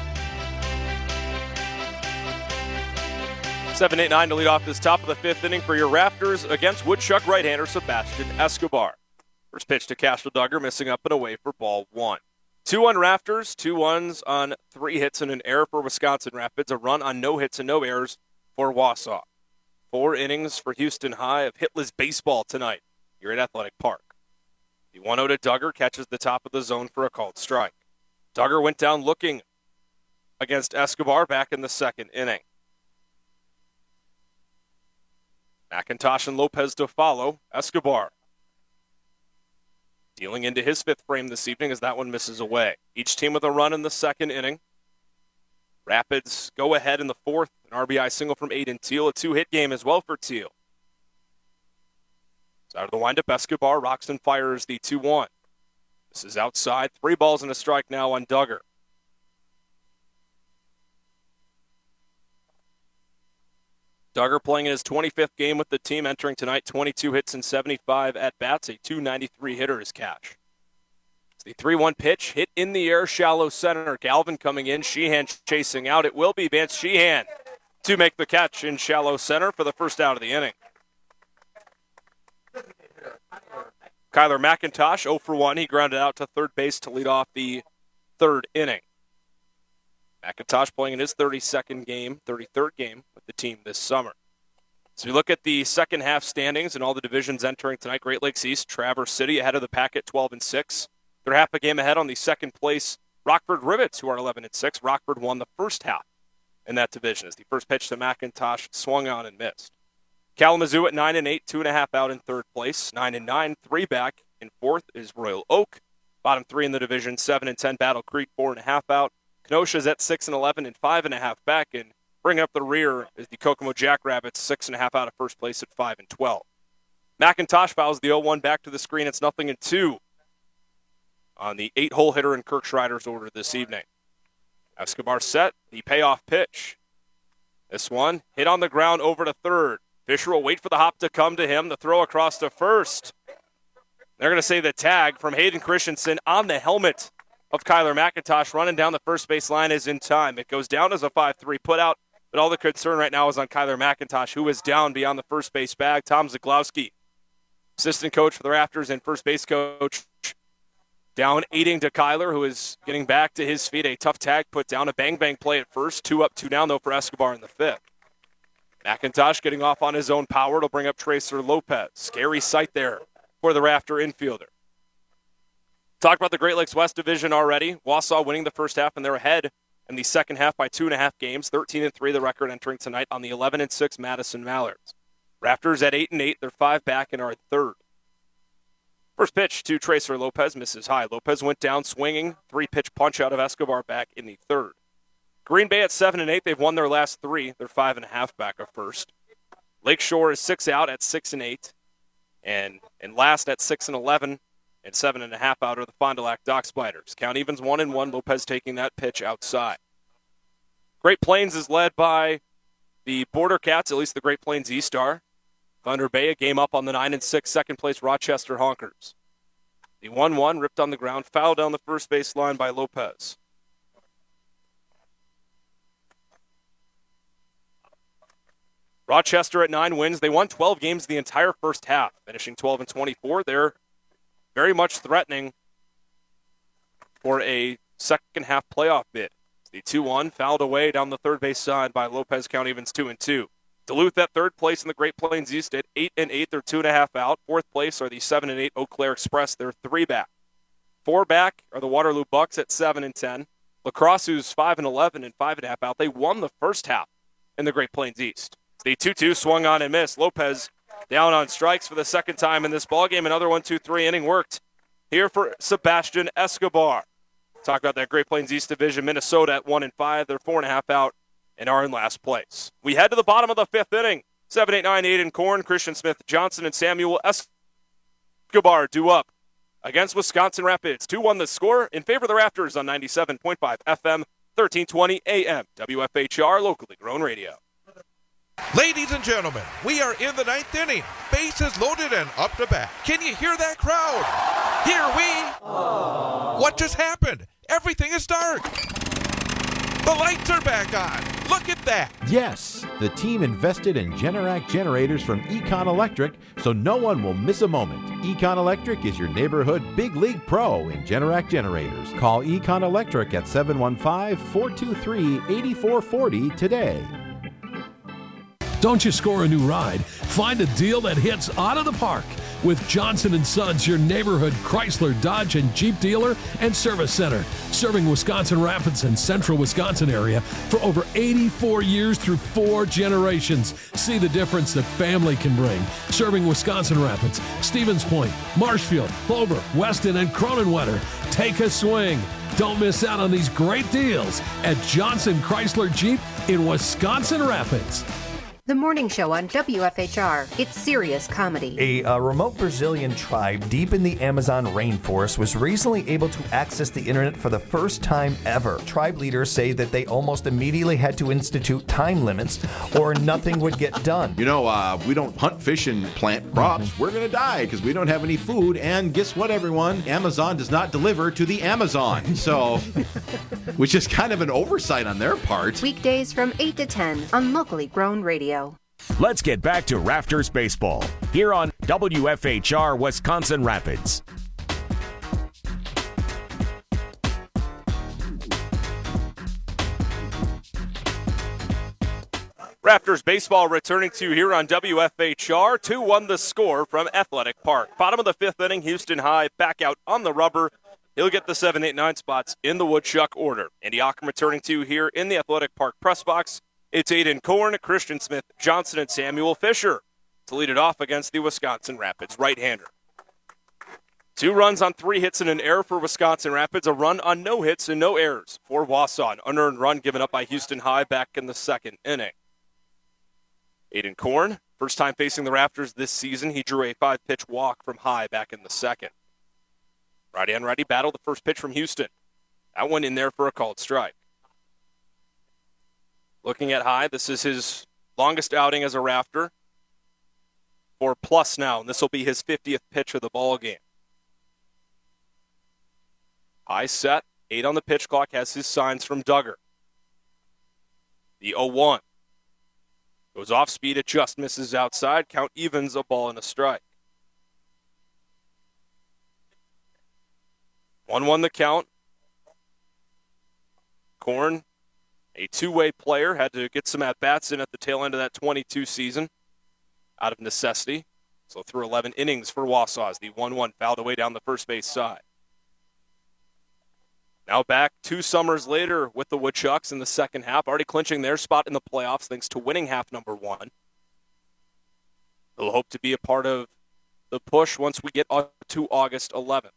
7-8-9 to lead off this top of the fifth inning for your Rafters against Woodchuck right-hander Sebastian Escobar. First pitch to Cashel Duggar, missing up and away for ball one. 2-1 Rafters, 2-1s on 3 hits and an error for Wisconsin Rapids, a run on no hits and no errors for Wausau. 4 innings for Houston High of hitless baseball tonight here at Athletic Park. The 1-0 to Duggar catches the top of the zone for a called strike. Duggar went down looking against Escobar back in the second inning. McIntosh and Lopez to follow. Escobar dealing into his 5th frame this evening as that one misses away. Each team with a run in the second inning. Rapids go ahead in the 4th. An RBI single from Aiden Teal. A 2-hit game as well for Teal. Out of the windup, Escobar rocks and fires the 2-1. This is outside. 3 balls and a strike now on Duggar. Duggar playing in his 25th game with the team, entering tonight 22 hits and 75 at-bats. A .293 hitter is Cash. It's the 3-1 pitch, hit in the air, shallow center. Galvin coming in, Sheehan chasing out. It will be Vance Sheehan to make the catch in shallow center for the first out of the inning. Kyler McIntosh, 0 for 1. He grounded out to third base to lead off the 3rd inning. McIntosh playing in his 33rd game with the team this summer. So we look at the second half standings and all the divisions entering tonight. Great Lakes East, Traverse City ahead of the pack at 12-6. They're half a game ahead on the second place Rockford Rivets, who are 11-6. Rockford won the first half in that division as the first pitch to McIntosh swung on and missed. Kalamazoo at 9-8, 2.5 out in 3rd place. 9-9, 3 back. In 4th is Royal Oak. Bottom 3 in the division, 7-10, Battle Creek, 4.5 out. Kenosha's at 6-11 and 5.5 back. And bringing up the rear is the Kokomo Jackrabbits, 6.5 out of first place at 5-12. McIntosh fouls the 0-1 back to the screen. It's 0-2 on the 8-hole hitter in Kirk Schreider's order this evening. Escobar set, the payoff pitch. This one hit on the ground over to third. Fisher will wait for the hop to come to him. The throw across to first. They're going to say the tag from Hayden Christensen on the helmet of Kyler McIntosh. Running down the first base line is in time. It goes down as a 5-3 putout, but all the concern right now is on Kyler McIntosh, who is down beyond the first base bag. Tom Zaglowski, assistant coach for the Rafters and first base coach, Down 8 to Kyler, who is getting back to his feet. A tough tag put down. A bang-bang play at first. 2 up, 2 down, though, for Escobar in the 5th. McIntosh getting off on his own power to bring up Tracer Lopez. Scary sight there for the Rafter infielder. Talk about the Great Lakes West Division already. Wausau winning the first half, and they're ahead in the second half by 2.5 games. 13-3 the record entering tonight on the 11-6 Madison Mallards. Rafters at 8-8. They're 5 back and are at third. First pitch to Tracer Lopez, misses high. Lopez went down swinging. 3-pitch punch out of Escobar back in the third. Green Bay at 7-8. They've won their last 3. They're 5.5 back of first. Lakeshore is 6 out at 6-8. And last at 6-11 and 7.5 out are the Fond du Lac Dock Spiders. Count evens 1-1. Lopez taking that pitch outside. Great Plains is led by the Border Cats, at least the Great Plains E-Star. Thunder Bay, a game up on the 9-6 second place Rochester Honkers. The 1-1 ripped on the ground, foul down the first base line by Lopez. Rochester at 9 wins. They won 12 games the entire first half, finishing 12-24. They're very much threatening for a second half playoff bid. The 2-1 fouled away down the third base side by Lopez. Count evens 2-2. Duluth at third place in the Great Plains East at 8-8. They're 2.5 out. Fourth place are the 7-8 Eau Claire Express. They're 3 back. 4 back are the Waterloo Bucks at 7-10. La Crosse, who's 5-11 and 5.5 out. They won the first half in the Great Plains East. The 2-2 swung on and missed. Lopez down on strikes for the second time in this ballgame. Another 1-2-3 inning worked here for Sebastian Escobar. Talk about that Great Plains East Division. Minnesota at 1-5. They're 4.5 out and are in last place. We head to the bottom of the 5th inning. 7-8-9 Aiden Korn, Christian Smith Johnson, and Samuel Escobar due up against Wisconsin Rapids. 2-1 the score in favor of the Rafters on 97.5 FM, 1320 AM. WFHR, locally grown radio. Ladies and gentlemen, we are in the 9th inning. Bases loaded and up to bat. Can you hear that crowd? Here we... Aww. What just happened? Everything is dark. The lights are back on. Look at that. Yes, the team invested in Generac generators from Econ Electric, so no one will miss a moment. Econ Electric is your neighborhood big league pro in Generac generators. Call Econ Electric at 715-423-8440 today. Don't you score a new ride? Find a deal that hits out of the park with Johnson & Sons, your neighborhood Chrysler, Dodge, and Jeep dealer and service center, serving Wisconsin Rapids and central Wisconsin area for over 84 years through 4 generations. See the difference that family can bring. Serving Wisconsin Rapids, Stevens Point, Marshfield, Clover, Weston, and Cronenwetter. Take a swing. Don't miss out on these great deals at Johnson Chrysler Jeep in Wisconsin Rapids. The morning show on WFHR. It's serious comedy. A remote Brazilian tribe deep in the Amazon rainforest was recently able to access the internet for the first time ever. Tribe leaders say that they almost immediately had to institute time limits or nothing would get done. You know, we don't hunt, fish, and plant crops. We're going to die because we don't have any food. And guess what, everyone? Amazon does not deliver to the Amazon. So, which is kind of an oversight on their part. Weekdays from 8 to 10 on locally grown radio. Let's get back to Rafters baseball here on WFHR Wisconsin Rapids. Rafters baseball returning to you here on WFHR. 2-1 the score from Athletic Park. Bottom of the 5th inning, Houston High back out on the rubber. He'll get the 7, 8, 9 spots in the woodchuck order. Andy Ockham returning to you here in the Athletic Park press box. It's Aiden Korn, Christian Smith Johnson, and Samuel Fisher to lead it off against the Wisconsin Rapids right-hander. 2 runs on 3 hits and an error for Wisconsin Rapids. A run on no hits and no errors for Wausau. An unearned run given up by Houston High back in the 2nd inning. Aiden Korn, first time facing the Rafters this season. He drew a 5-pitch walk from High back in the 2nd. Righty on righty battle, the first pitch from Houston. That went in there for a called strike. Looking at High, this is his longest outing as a Rafter. 4+ now, and this will be his 50th pitch of the ball game. High set, 8 on the pitch clock, has his signs from Duggar. The 0-1. Goes off speed, it just misses outside. Count evens, a ball and a strike. 1-1 the count. Korn, a two-way player, had to get some at-bats in at the tail end of that 22 season out of necessity. So through 11 innings for Wausau, the 1-1 fouled away down the first base side. Now back 2 summers later with the Woodchucks in the second half, already clinching their spot in the playoffs thanks to winning half number 1. They'll hope to be a part of the push once we get to August 11th.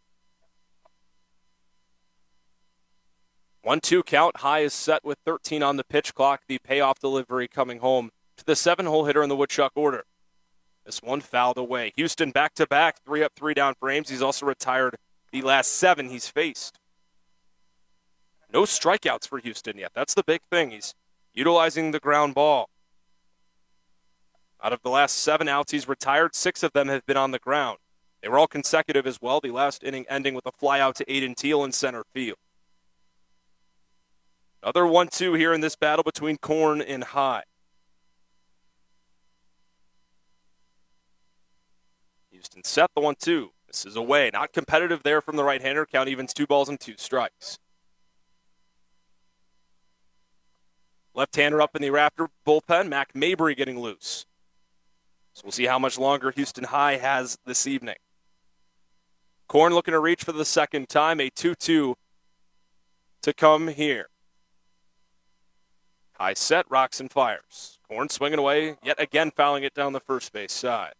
1-2 count. High is set with 13 on the pitch clock. The payoff delivery coming home to the 7-hole hitter in the Woodchuck order. This one fouled away. Houston back-to-back, 3 up, 3 down frames. He's also retired the last 7 he's faced. No strikeouts for Houston yet. That's the big thing. He's utilizing the ground ball. Out of the last 7 outs he's retired, 6 of them have been on the ground. They were all consecutive as well, the last inning ending with a fly out to Aiden Teal in center field. Another 1-2 here in this battle between Korn and High. Houston set the 1-2. This is away. Not competitive there from the right-hander. Count evens 2 balls and 2 strikes. Left-hander up in the Raptor bullpen. Mac Mabry getting loose. So we'll see how much longer Houston High has this evening. Korn looking to reach for the second time. A 2-2 to come here. High set, rocks and fires. Korn swinging away, yet again fouling it down the first base side.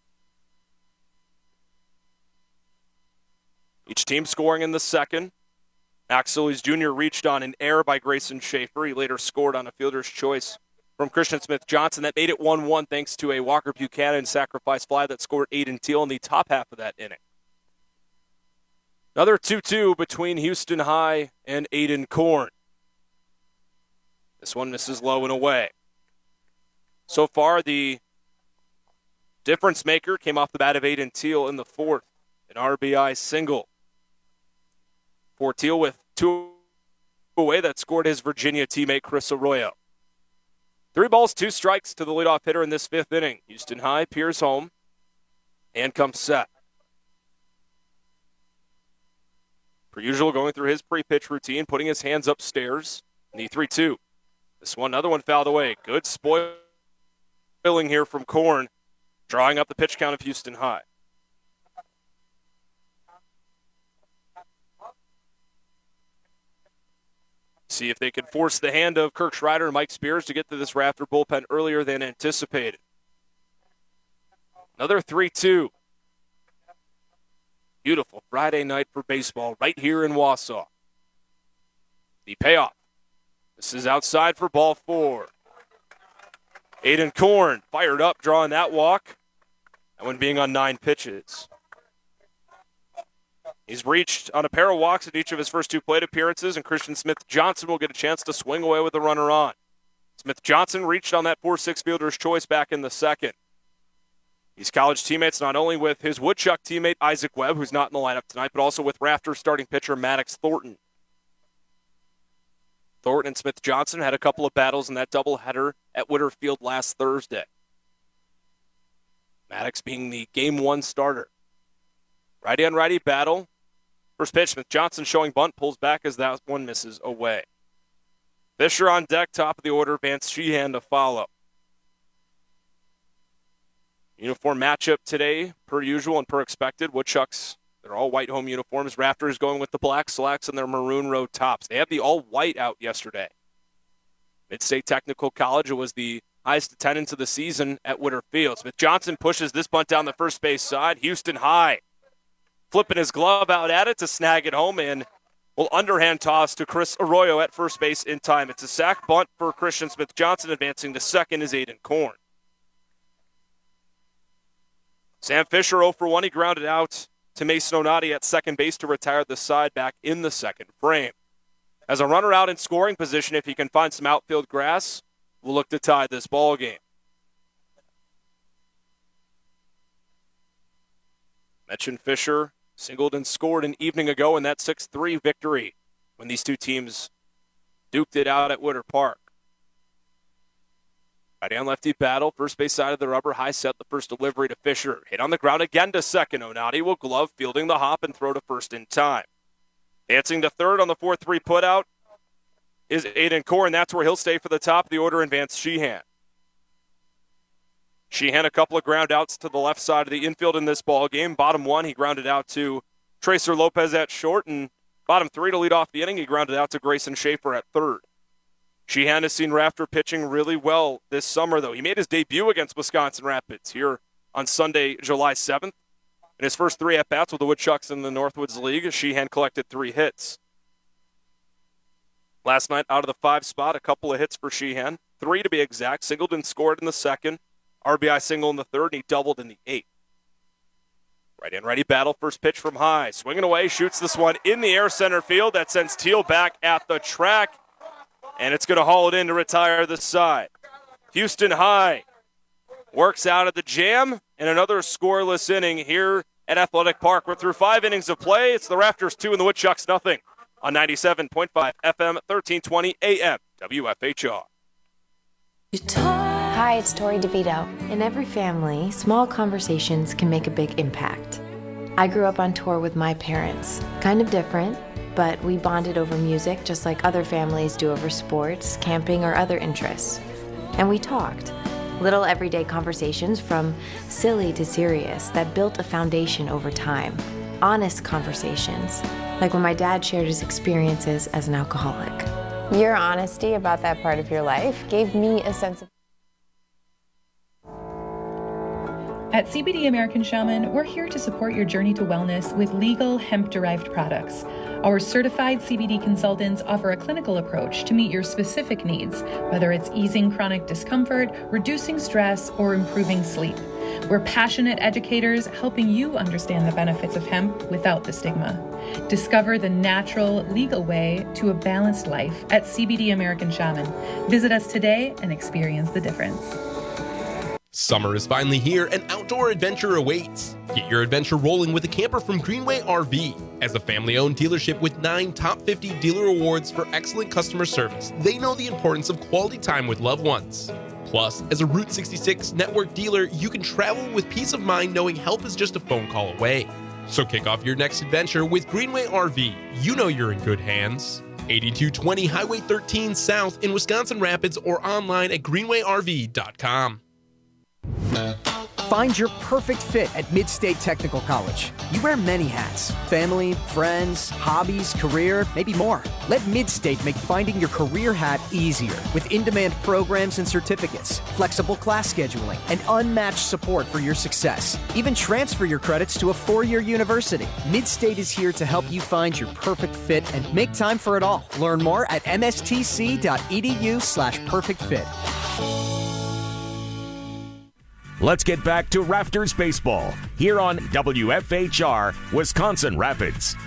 Each team scoring in the second. Max Solis Jr. reached on an error by Grayson Schaefer. He later scored on a fielder's choice from Christian Smith-Johnson. That made it 1-1 thanks to a Walker Buchanan sacrifice fly that scored Aiden Teal in the top half of that inning. Another 2-2 between Houston High and Aiden Korn. This one misses low and away. So far, the difference maker came off the bat of Aiden Teal in the 4th. An RBI single for Teal with 2 away. That scored his Virginia teammate Chris Arroyo. 3 balls, 2 strikes to the leadoff hitter in this 5th inning. Houston High peers home and comes set. Per usual, going through his pre-pitch routine, putting his hands upstairs in the 3-2. This one, another one fouled away. Good spoiling here from Korn, drawing up the pitch count of Houston High. See if they can force the hand of Kirk Schreider and Mike Spears to get to this Raptor bullpen earlier than anticipated. Another 3-2. Beautiful Friday night for baseball right here in Wausau. The payoff. This is outside for ball 4. Aiden Korn fired up, drawing that walk. That one being on 9 pitches. He's reached on a pair of walks in each of his first 2 plate appearances, and Christian Smith-Johnson will get a chance to swing away with the runner on. Smith-Johnson reached on that 4-6 fielder's choice back in the 2nd. He's college teammates not only with his Woodchuck teammate Isaac Webb, who's not in the lineup tonight, but also with Raptors starting pitcher Maddox Thornton. Thornton and Smith-Johnson had a couple of battles in that doubleheader at Witter Field last Thursday. Maddox being the Game 1 starter. Righty-on-righty battle. First pitch, Smith-Johnson showing bunt, pulls back as that one misses away. Fisher on deck, top of the order, Vance Sheehan to follow. Uniform matchup today, per usual and per expected. Woodchucks, they're all white home uniforms. Raptors going with the black slacks and their maroon road tops. They had the all-white out yesterday. Mid-State Technical College, it was the highest attendance of the season at Witter Field. Smith-Johnson pushes this bunt down the first base side. Houston High flipping his glove out at it to snag it home, and will underhand toss to Chris Arroyo at first base in time. It's a sac bunt for Christian Smith-Johnson. Advancing to second is Aiden Korn. Sam Fisher 0 for 1. He grounded out to Mason Onati at second base to retire the side back in the second frame. As a runner out in scoring position, if he can find some outfield grass, we'll look to tie this ball game. Mentioned Fisher singled and scored an evening ago in that 6-3 victory when these two teams duked it out at Witter Park. Righty on lefty battle, first base side of the rubber, High set the first delivery to Fisher. Hit on the ground again to second. Onati will glove, fielding the hop and throw to first in time. Dancing to third on the 4-3 putout is Aiden Core, and that's where he'll stay for the top of the order in Vance Sheehan. Sheehan, a couple of ground outs to the left side of the infield in this ball game. Bottom one, he grounded out to Tracer Lopez at short, and bottom three to lead off the inning, he grounded out to Grayson Schaefer at third. Sheehan has seen Rafter pitching really well this summer, though. He made his debut against Wisconsin Rapids here on Sunday, July 7th. In his first 3 at-bats with the Woodchucks in the Northwoods League, Sheehan collected 3 hits. Last night, out of the 5 spot, a couple of hits for Sheehan. 3 to be exact. Singled and scored in the second. RBI single in the third, and he doubled in the 8th. Right-in-righty battle, first pitch from High. Swinging away, shoots this one in the air center field. That sends Teal back at the track, and it's going to haul it in to retire the side. Houston High works out of the jam, and another scoreless inning here at Athletic Park. We're through 5 innings of play. It's the Rafters 2 and the Woodchucks nothing on 97.5 FM, 1320 AM, WFHR. Hi, it's Tori DeVito. In every family, small conversations can make a big impact. I grew up on tour with my parents. Kind of different, but we bonded over music just like other families do over sports, camping, or other interests. And we talked. Little everyday conversations from silly to serious that built a foundation over time. Honest conversations, like when my dad shared his experiences as an alcoholic. Your honesty about that part of your life gave me a sense of... At CBD American Shaman, we're here to support your journey to wellness with legal hemp-derived products. Our certified CBD consultants offer a clinical approach to meet your specific needs, whether it's easing chronic discomfort, reducing stress, or improving sleep. We're passionate educators helping you understand the benefits of hemp without the stigma. Discover the natural, legal way to a balanced life at CBD American Shaman. Visit us today and experience the difference. Summer is finally here and outdoor adventure awaits. Get your adventure rolling with a camper from Greenway RV. As a family-owned dealership with 9 top 50 dealer awards for excellent customer service, they know the importance of quality time with loved ones. Plus, as a Route 66 network dealer, you can travel with peace of mind knowing help is just a phone call away. So kick off your next adventure with Greenway RV. You know you're in good hands. 8220 Highway 13 South in Wisconsin Rapids or online at greenwayrv.com. Find your perfect fit at Mid-State Technical College. You wear many hats: family, friends, hobbies, career, maybe more. Let Mid-State make finding your career hat easier with in-demand programs and certificates, flexible class scheduling, and unmatched support for your success. Even transfer your credits to a 4-year university. Mid-State is here to help you find your perfect fit and make time for it all. Learn more at mstc.edu/perfectfit. Let's get back to Rafters Baseball here on WFHR, Wisconsin Rapids.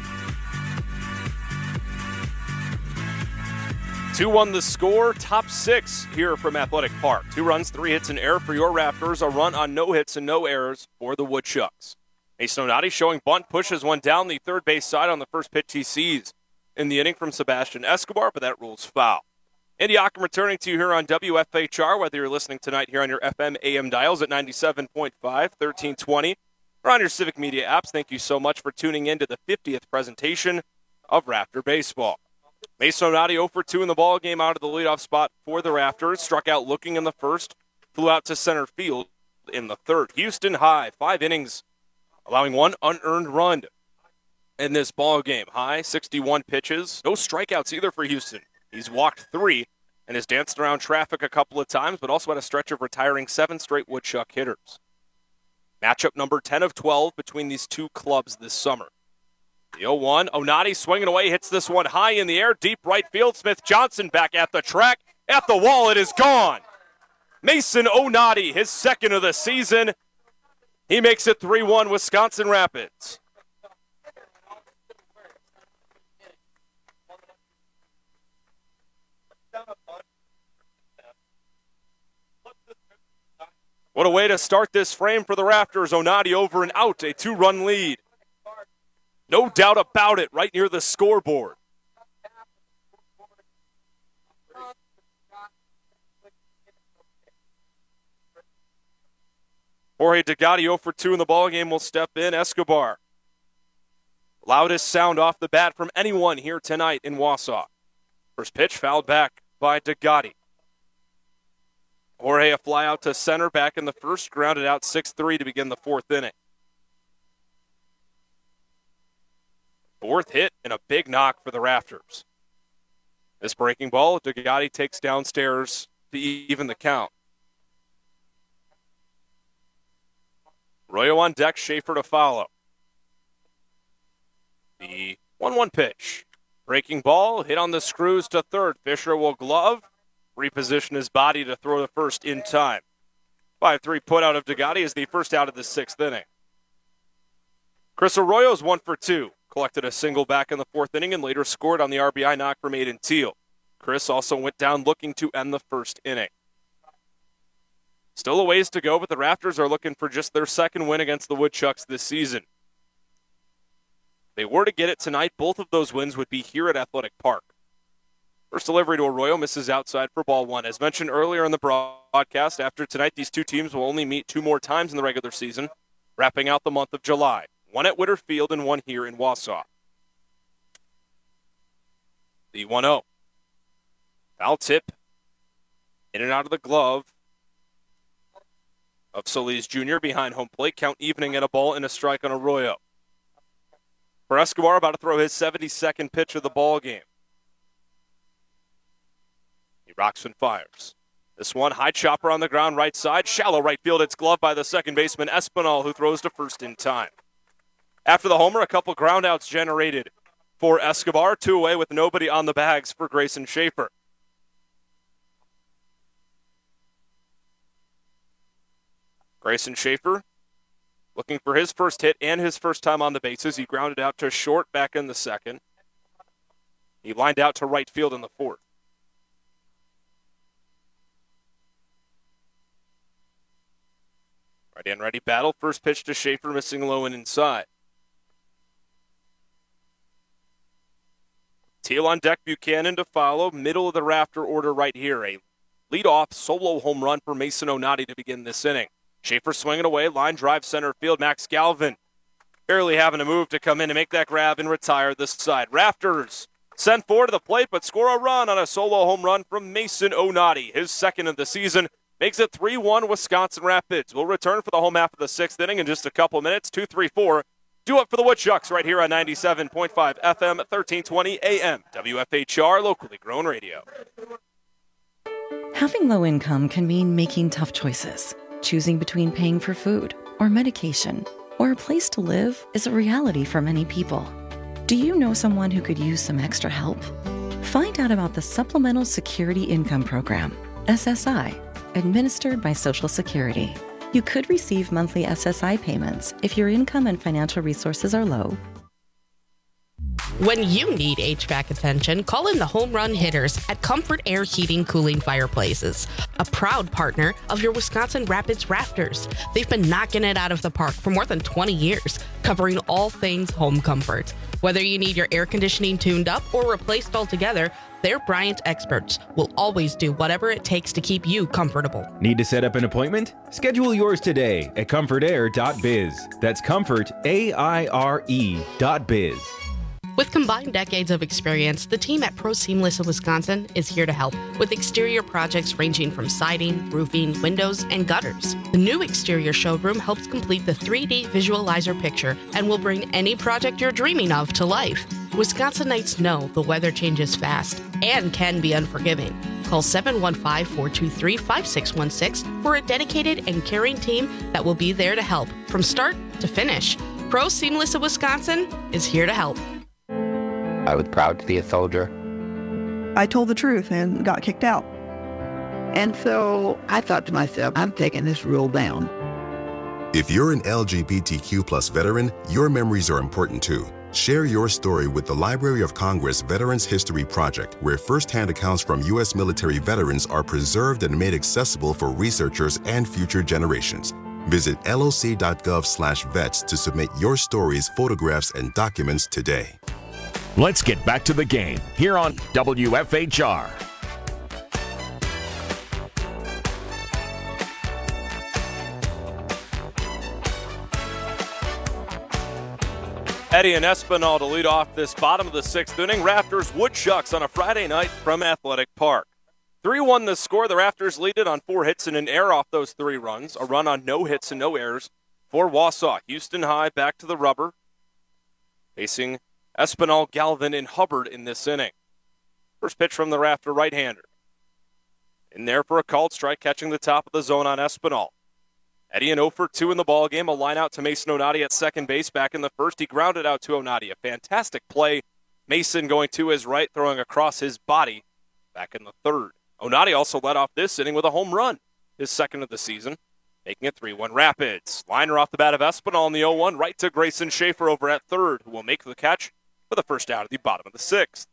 2-1 the score, top 6 here from Athletic Park. 2 runs, 3 hits, and error for your Raptors. A run on no hits and no errors for the Woodchucks. Mason Onati showing bunt, pushes one down the third base side on the first pitch he sees in the inning from Sebastian Escobar, but that rules foul. Andy Ockham returning to you here on WFHR, whether you're listening tonight here on your FM AM dials at 97.5, 1320, or on your Civic Media apps. Thank you so much for tuning in to the 50th presentation of Rafter Baseball. Mason Onati 0 for 2 in the ball game out of the leadoff spot for the Rafters. Struck out looking in the first, flew out to center field in the third. Houston High, 5 innings, allowing 1 unearned run in this ball game. High, 61 pitches. No strikeouts either for Houston. He's walked 3 and has danced around traffic a couple of times, but also had a stretch of retiring 7 straight Woodchuck hitters. Matchup number 10 of 12 between these two clubs this summer. The 0-1, Onati swinging away, hits this one high in the air, deep right field. Smith Johnson back at the track, at the wall, it is gone. Mason Onati, his second of the season. He makes it 3-1 Wisconsin Rapids. What a way to start this frame for the Rafters. Onati over and out, a 2-run lead. No doubt about it, right near the scoreboard. Jorge Degatti 0 for 2 in the ballgame will step in. Escobar Loudest sound off the bat from anyone here tonight in Wausau. First pitch fouled back by Degatti. Jorge a fly out to center back in the first, grounded out 6-3 to begin the fourth inning. Fourth hit and a big knock for the Rafters. This breaking ball, Degatti takes downstairs to even the count. Arroyo on deck, Schaefer to follow. The 1-1 pitch. Breaking ball, hit on the screws to third. Fisher will glove, reposition his body to throw the first in time. 5-3 put out of Degatti is the first out of the sixth inning. Chris Arroyo's 1 for 2. Collected a single back in the fourth inning and later scored on the RBI knock from Aiden Teal. Chris also went down looking to end the first inning. Still a ways to go, but the Rafters are looking for just their second win against the Woodchucks this season. If they were to get it tonight, both of those wins would be here at Athletic Park. First delivery to Arroyo misses outside for ball one. As mentioned earlier in the broadcast, after tonight, these two teams will only meet 2 more times in the regular season, wrapping out the month of July. 1 at Witter Field and 1 here in Wausau. The 1-0. Foul tip. In and out of the glove of Solis Jr. behind home plate. Count evening at a ball and a strike on Arroyo. For Escobar, about to throw his 72nd pitch of the ball game. He rocks and fires. This one, high chopper on the ground, right side. Shallow right field. It's gloved by the second baseman, Espinal, who throws to first in time. After the homer, a couple groundouts generated for Escobar. 2 away with nobody on the bags for Grayson Schaefer. Grayson Schaefer looking for his first hit and his first time on the bases. He grounded out to short back in the second. He lined out to right field in the fourth. Ready and ready battle. First pitch to Schaefer, missing low and inside. Teal on deck, Buchanan to follow. Middle of the rafter order right here. A leadoff solo home run for Mason Onati to begin this inning. Schaefer swinging away, line drive center field. Max Galvin barely having to move to come in and make that grab and retire this side. Rafters send 4 to the plate, but score a run on a solo home run from Mason Onati. His second of the season makes it 3-1 Wisconsin Rapids. We'll return for the home half of the sixth inning in just a couple minutes. 2-3-4. Do it for the Woodchucks right here on 97.5 FM at 1320 AM. WFHR, locally grown radio. Having low income can mean making tough choices. Choosing between paying for food or medication or a place to live is a reality for many people. Do you know someone who could use some extra help? Find out about the Supplemental Security Income Program, SSI, administered by Social Security. You could receive monthly SSI payments if your income and financial resources are low. When you need HVAC attention, call in the home run hitters at Comfort Air Heating Cooling Fireplaces, a proud partner of your Wisconsin Rapids Rafters. They've been knocking it out of the park for more than 20 years, covering all things home comfort. Whether you need your air conditioning tuned up or replaced altogether, their Bryant experts will always do whatever it takes to keep you comfortable. Need to set up an appointment? Schedule yours today at comfortair.biz. That's comfortaire.biz. With combined decades of experience, the team at Pro Seamless of Wisconsin is here to help with exterior projects ranging from siding, roofing, windows, and gutters. The new exterior showroom helps complete the 3D visualizer picture and will bring any project you're dreaming of to life. Wisconsinites know the weather changes fast and can be unforgiving. Call 715-423-5616 for a dedicated and caring team that will be there to help from start to finish. Pro Seamless of Wisconsin is here to help. I was proud to be a soldier. I told the truth and got kicked out. And so I thought to myself, I'm taking this rule down. If you're an LGBTQ+ veteran, your memories are important too. Share your story with the Library of Congress Veterans History Project, where firsthand accounts from U.S. military veterans are preserved and made accessible for researchers and future generations. Visit loc.gov/vets to submit your stories, photographs, and documents today. Let's get back to the game here on WFHR. Eddie and Espinal to lead off this bottom of the 6th inning. Raptors Woodchucks on a Friday night from Athletic Park. 3-1 the score. The Raptors lead it on 4 hits and an error off those 3 runs. A run on no hits and no errors for Wausau. Houston High back to the rubber. Facing Espinal, Galvin, and Hubbard in this inning. First pitch from the Raptor right-hander. In there for a called strike, catching the top of the zone on Espinal. Eddie and 0 for 2 in the ballgame. A line out to Mason Onati at second base back in the first. He grounded out to Onati. A fantastic play. Mason going to his right, throwing across his body back in the third. Onati also led off this inning with a home run, his second of the season, making it 3-1 Rapids. Liner off the bat of Espinal in the 0-1, right to Grayson Schaefer over at third, who will make the catch for the first out of the bottom of the 6th.